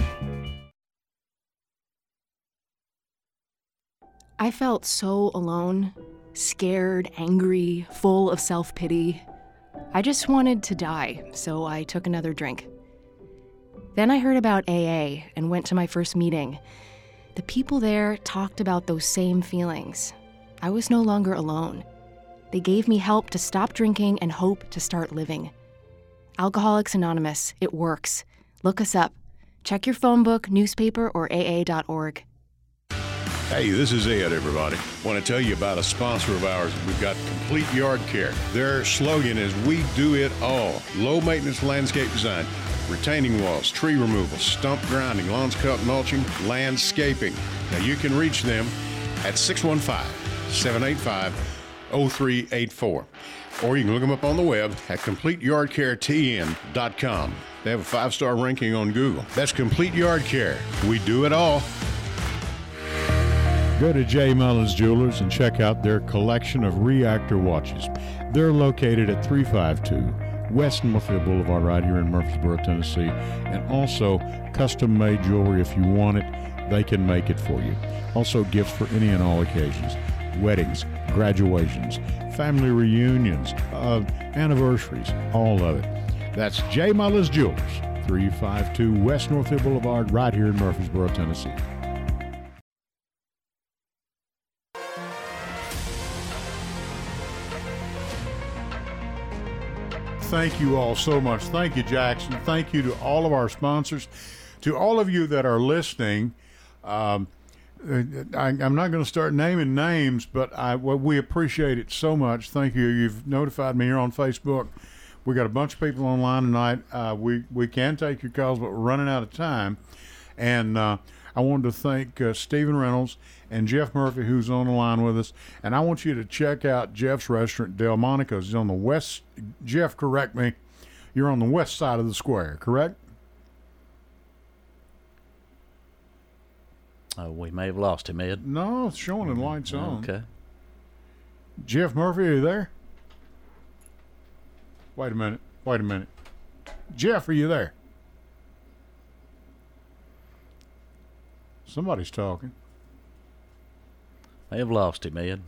I felt so alone, scared, angry, full of self-pity. I just wanted to die, so I took another drink. Then I heard about A A and went to my first meeting. The people there talked about those same feelings. I was no longer alone. They gave me help to stop drinking and hope to start living. Alcoholics Anonymous, it works. Look us up. Check your phone book, newspaper, or A A dot org. Hey, this is Ed, everybody. Want to tell you about a sponsor of ours. We've got Complete Yard Care. Their slogan is, "We do it all." Low maintenance landscape design, retaining walls, tree removal, stump grinding, lawns cut, mulching, landscaping. Now you can reach them at six one five, seven eight five, zero three eight four. Or you can look them up on the web at complete yard care T N dot com. They have a five-star ranking on Google. That's Complete Yard Care. We do it all. Go to J. Mullins Jewelers and check out their collection of reactor watches. They're located at three five two West Northfield Boulevard right here in Murfreesboro, Tennessee. And also custom-made jewelry. If you want it, they can make it for you. Also gifts for any and all occasions. Weddings, graduations, family reunions, uh, anniversaries, all of it. That's J. Mullins Jewelers, three five two West Northfield Boulevard right here in Murfreesboro, Tennessee. Thank you all so much. Thank you, Jackson. Thank you to all of our sponsors. To all of you that are listening, um, I, I'm not going to start naming names, but I, well, we appreciate it so much. Thank you. You've notified me here on Facebook. We got a bunch of people online tonight. Uh, we, we can take your calls, but we're running out of time. And uh, I wanted to thank uh, Stephen Reynolds and Jeff Murphy, who's on the line with us. And I want you to check out Jeff's restaurant, Delmonico's. He's on the west. Jeff, correct me. You're on the west side of the square, correct? Oh, we may have lost him, Ed. No, it's showing the lights on. Okay. Jeff Murphy, are you there? Wait a minute. Wait a minute. Jeff, are you there? Somebody's talking. They have lost him, Ed.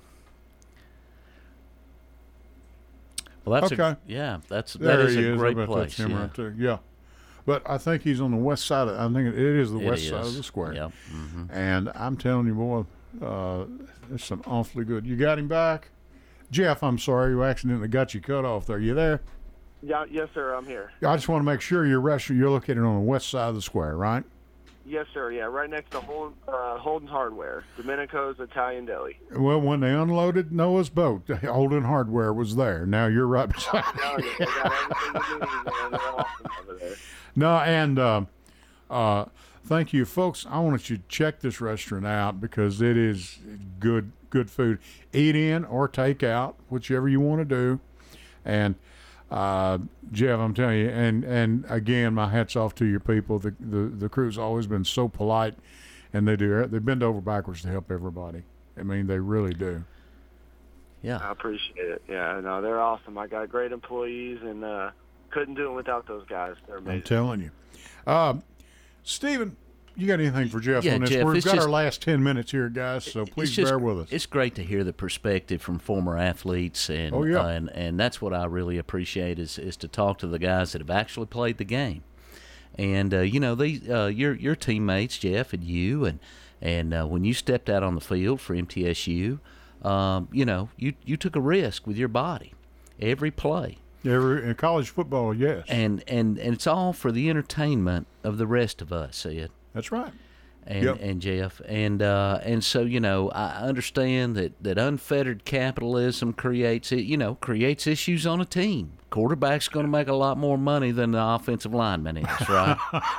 Well, that's Okay. a, yeah, that's There that is he a is. great I bet place. that's him yeah. right there. Yeah. But I think he's on the west side of, I think it is the It west side is. of the square. Yeah. Mm-hmm. And I'm telling you, boy, uh, it's some awfully good. You got him back? Jeff, I'm sorry, you accidentally got you cut off there. You there? Yeah, yes, sir. I'm here. I just want to make sure your restaurant, you're located on the west side of the square, right? Yes, sir. Yeah, right next to Holden, uh, Holden's Hardware, Domenico's Italian Deli. Well, when they unloaded Noah's boat, Holden Hardware was there. Now you're right beside No, it. they got everything you need, man. They're awesome over there. No, and uh, uh, thank you, folks. I want you to check this restaurant out because it is good, good food. Eat in or take out, whichever you want to do. And uh, Jeff, I'm telling you, and, and again, my hat's off to your people. The, the the crew's always been so polite, and they do they bend over backwards to help everybody. I mean, they really do. Yeah. I appreciate it. Yeah, no, they're awesome. I got great employees, and uh, couldn't do it without those guys. They're amazing. I'm telling you. Uh, Stephen, you got anything for Jeff Yeah, on this? Jeff, We've it's got just- our last ten minutes here, guys, so please It's just- bear with us. It's great to hear the perspective from former athletes, and Oh, yeah. uh, and and that's what I really appreciate is is to talk to the guys that have actually played the game, and uh, you know these uh, your your teammates Jeff and you and and uh, when you stepped out on the field for M T S U, um, you know you you took a risk with your body, every play. Every, in college football, yes. And, and and it's all for the entertainment of the rest of us, Ed. That's right. And, Yep. and Jeff, and uh, and so you know, I understand that, that unfettered capitalism creates it. You know, creates issues on a team. Quarterback's going to make a lot more money than the offensive lineman is, right?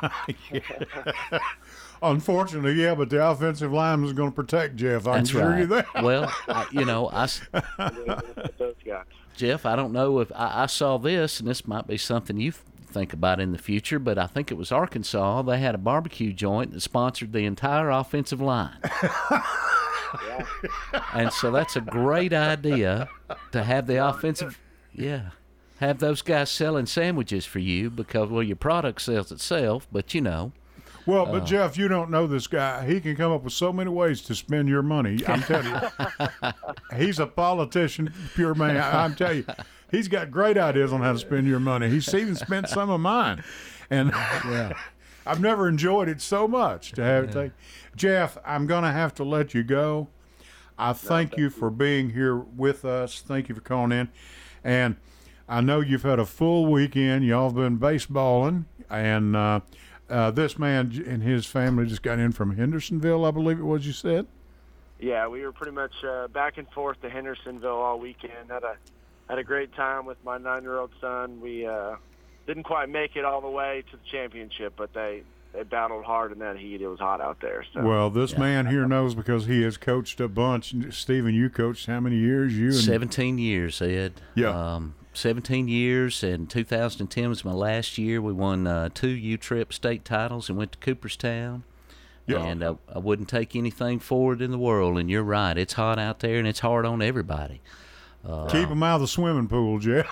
Unfortunately, yeah, but the offensive lineman is going to protect Jeff. I can That's assure right. you that. Well, I, you know, I, s- Those guys. Jeff, I don't know if I, I saw this, and this might be something you think about in the future, but I think it was Arkansas. They had a barbecue joint that sponsored the entire offensive line. Yeah. And so that's a great idea to have the offensive, yeah, have those guys selling sandwiches for you because, well, your product sells itself, but you know. Well, Uh. but Jeff, you don't know this guy. He can come up with so many ways to spend your money. I'm telling you, he's a politician, pure man. I- I'm telling you, he's got great ideas on how to spend your money. He's even spent some of mine, and I've never enjoyed it so much to have it take. Jeff, I'm going to have to let you go. I thank you for being here with us. Thank you for calling in, and I know you've had a full weekend. Y'all have been baseballing, and. Uh, Uh, this man and his family just got in from Hendersonville, I believe it was you said? Yeah, we were pretty much uh, back and forth to Hendersonville all weekend. Had a had a great time with my nine-year-old son. We uh, didn't quite make it all the way to the championship, but they, they battled hard in that heat. It was hot out there. So. Well, this man here knows because he has coached a bunch. Stephen, you coached how many years? You and seventeen years, Ed. Yeah. Um, seventeen years, and two thousand ten was my last year. We won uh, two U-Trip state titles and went to Cooperstown. Yeah. And I, I wouldn't take anything forward in the world. And you're right, it's hot out there, and it's hard on everybody. Uh, keep him out of the swimming pool, Jeff.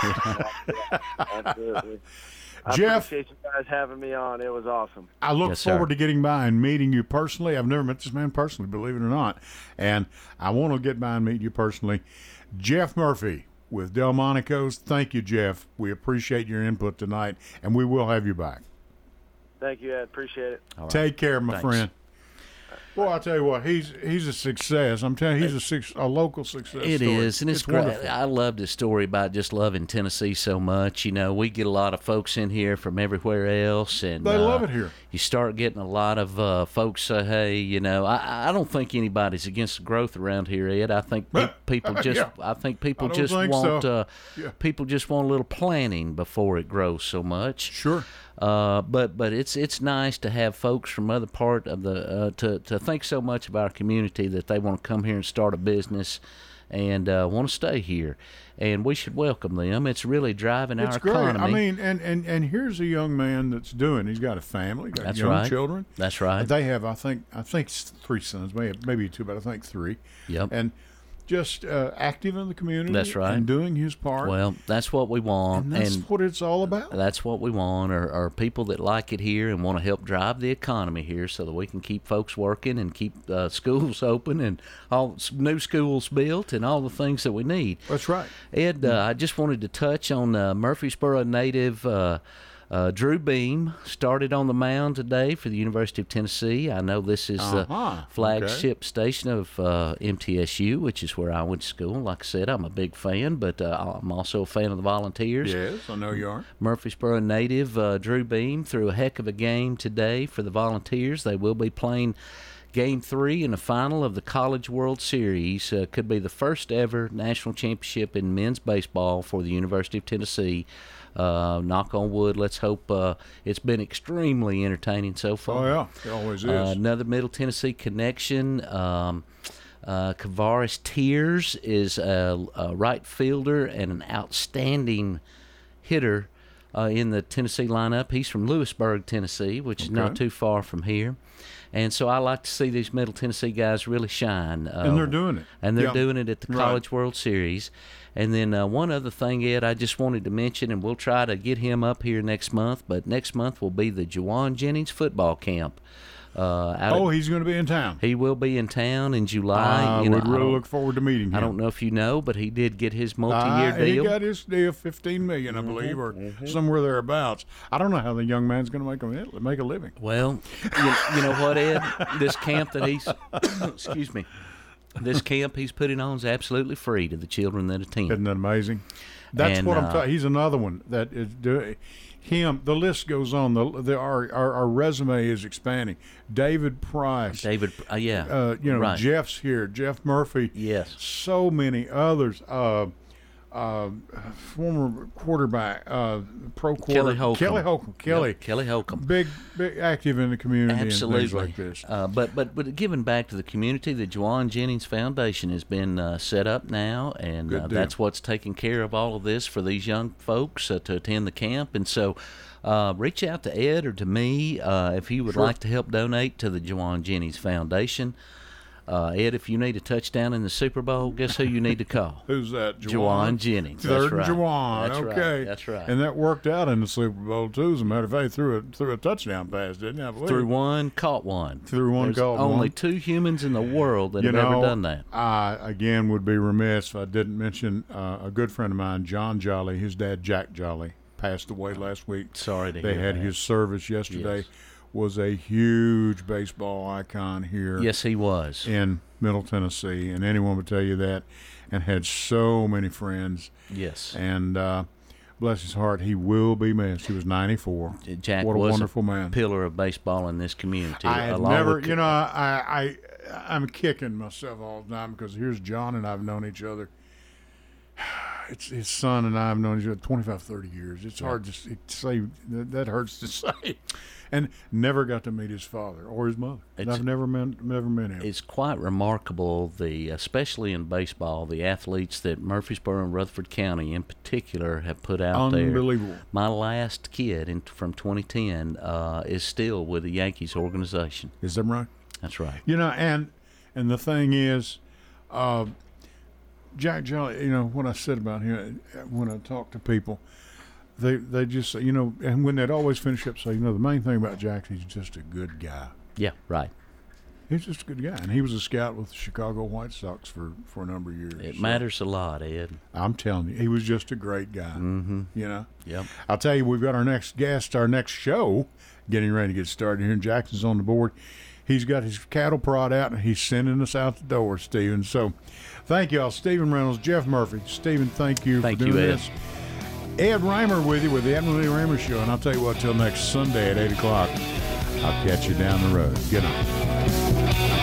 Absolutely. I Jeff- appreciate you guys having me on. It was awesome. I look Yes, sir. forward to getting by and meeting you personally. I've never met this man personally, believe it or not. And I want to get by and meet you personally. Jeff Murphy with Delmonico's. Thank you, Jeff. We appreciate your input tonight, and we will have you back. Thank you, Ed. Appreciate it. all right. Take care, my Thanks. friend. Well, I'll tell you what, he's he's a success. I'm telling you, he's a six, a local success. It story. is, and it's, great. wonderful. I love this story about just loving Tennessee so much. You know, we get a lot of folks in here from everywhere else, and They uh, love it here. You start getting a lot of uh, folks say, "Hey, you know, I, I don't think anybody's against the growth around here, Ed. I think pe- people just, Yeah. I think people I don't just think want, so. uh, Yeah. people just want a little planning before it grows so much." Sure. Uh, but but it's it's nice to have folks from other part of the uh, to to think so much of our community that they want to come here and start a business and uh, want to stay here, and we should welcome them. It's really driving It's our great. economy. I mean, and, and, and here's a young man that's doing. He's got a family, got That's young right. children. That's right. They have, I think, I think s- three sons, maybe maybe two, but I think three. Yep. And just uh, active in the community. That's right. And doing his part. Well, that's what we want, and that's what it's all about. That's what we want, are, are people that like it here and want to help drive the economy here so that we can keep folks working and keep uh, schools open and all s- new schools built and all the things that we need. That's right. Ed, uh, I just wanted to touch on uh, Murfreesboro native uh, Uh, Drew Beam started on the mound today for the University of Tennessee. I know this is the Uh-huh. flagship station of uh, M T S U, which is where I went to school. Like I said, I'm a big fan, but uh, I'm also a fan of the Volunteers. Yes, I know you are. Murfreesboro native uh, Drew Beam threw a heck of a game today for the Volunteers. They will be playing Game three in the final of the College World Series. Uh, could be the first ever national championship in men's baseball for the University of Tennessee. Uh, knock on wood, let's hope. Uh, it's been extremely entertaining so far. Oh, yeah, it always is. Uh, another Middle Tennessee connection. Um, uh, Kavaris Tears is a, a right fielder and an outstanding hitter uh, in the Tennessee lineup. He's from Lewisburg, Tennessee, which is not Okay. too far from here. And so I like to see these Middle Tennessee guys really shine. Uh, And they're doing it. And they're Yeah. doing it at the Right. College World Series. And then uh, one other thing, Ed, I just wanted to mention, and we'll try to get him up here next month, but next month will be the Juwan Jennings football camp. Uh, out Oh, at, he's going to be in town. he will be in town in July. I you know, would I really don't- look forward to meeting him. I don't know if you know, but he did get his multi-year Uh, deal. He got his deal, fifteen million, I believe, or somewhere thereabouts. I don't know how the young man's going to make a make a living. Well, you, you know what, Ed? This camp that he's, excuse me, this camp he's putting on is absolutely free to the children that attend. Isn't that amazing? That's And, what I'm uh, talking. He's another one that is doing. Him, the list goes on. The, the our, our our resume is expanding. David Price, David, uh, yeah, uh, you know, right. Jeff's here. Jeff Murphy. Yes. So many others. Uh, uh, former quarterback, uh, pro quarter, Kelly Holcomb. Kelly Holcomb. Kelly. Yep, Kelly Holcomb. Big, big, active in the community Absolutely. and things like this. Uh, but, but but giving back to the community, the Juwan Jennings Foundation has been uh, set up now, and Good uh, deal. that's what's taking care of all of this for these young folks uh, to attend the camp. And so uh, reach out to Ed or to me uh, if you would Sure. like to help donate to the Juwan Jennings Foundation. Uh, Ed, if you need a touchdown in the Super Bowl, guess who you need to call? Who's that? Juwan Jennings. Third That's right. and Juwan. That's right. okay. That's right. And that worked out in the Super Bowl too. As a matter of fact, he threw a threw a touchdown pass, didn't he? I believe. Threw one, caught one. Threw one, There's caught only one. two humans in the world that You have know, ever done that. I again would be remiss if I didn't mention uh, a good friend of mine, John Jolly. His dad, Jack Jolly, passed away last week. Sorry to They hear had that. his service yesterday. Yes. Was a huge baseball icon here. Yes, he was. In Middle Tennessee, and anyone would tell you that, and had so many friends. Yes. And uh, bless his heart, he will be missed. He was ninety-four. Jack what a was wonderful a man. pillar of baseball in this community. I had along never, with- you know, I, I, I'm kicking myself all the time because here's John and I've known each other. It's his son and I have known each other twenty-five, thirty years. It's hard to s- say. That, that hurts to say. And never got to meet his father or his mother. And It's- I've never met, never met him. It's quite remarkable, the especially in baseball, the athletes that Murfreesboro and Rutherford County in particular have put out there. Unbelievable. My last kid in, from twenty ten uh, is still with the Yankees organization. Is that right? That's right. You know, and and the thing is, uh, Jack Jolly, you know, what I said about him, when I talk to people, they they just say, you know, and when they'd always finish up, say, you know, the main thing about Jack, he's just a good guy. Yeah, right. He's just a good guy. And he was a scout with the Chicago White Sox for, for a number of years. It So, matters a lot, Ed. I'm telling you, he was just a great guy. Mm-hmm. You know? Yep. I'll tell you, we've got our next guest, our next show, getting ready to get started here. And Jackson's on the board. He's got his cattle prod out, and he's sending us out the door, Stephen. So thank you all. Stephen Reynolds, Jeff Murphy. Stephen, thank you Thank for you, doing Ed. this. Ed Raymer with you with the Ed and Lee Raymer Show. And I'll tell you what, till next Sunday at eight o'clock, I'll catch you down the road. Good night.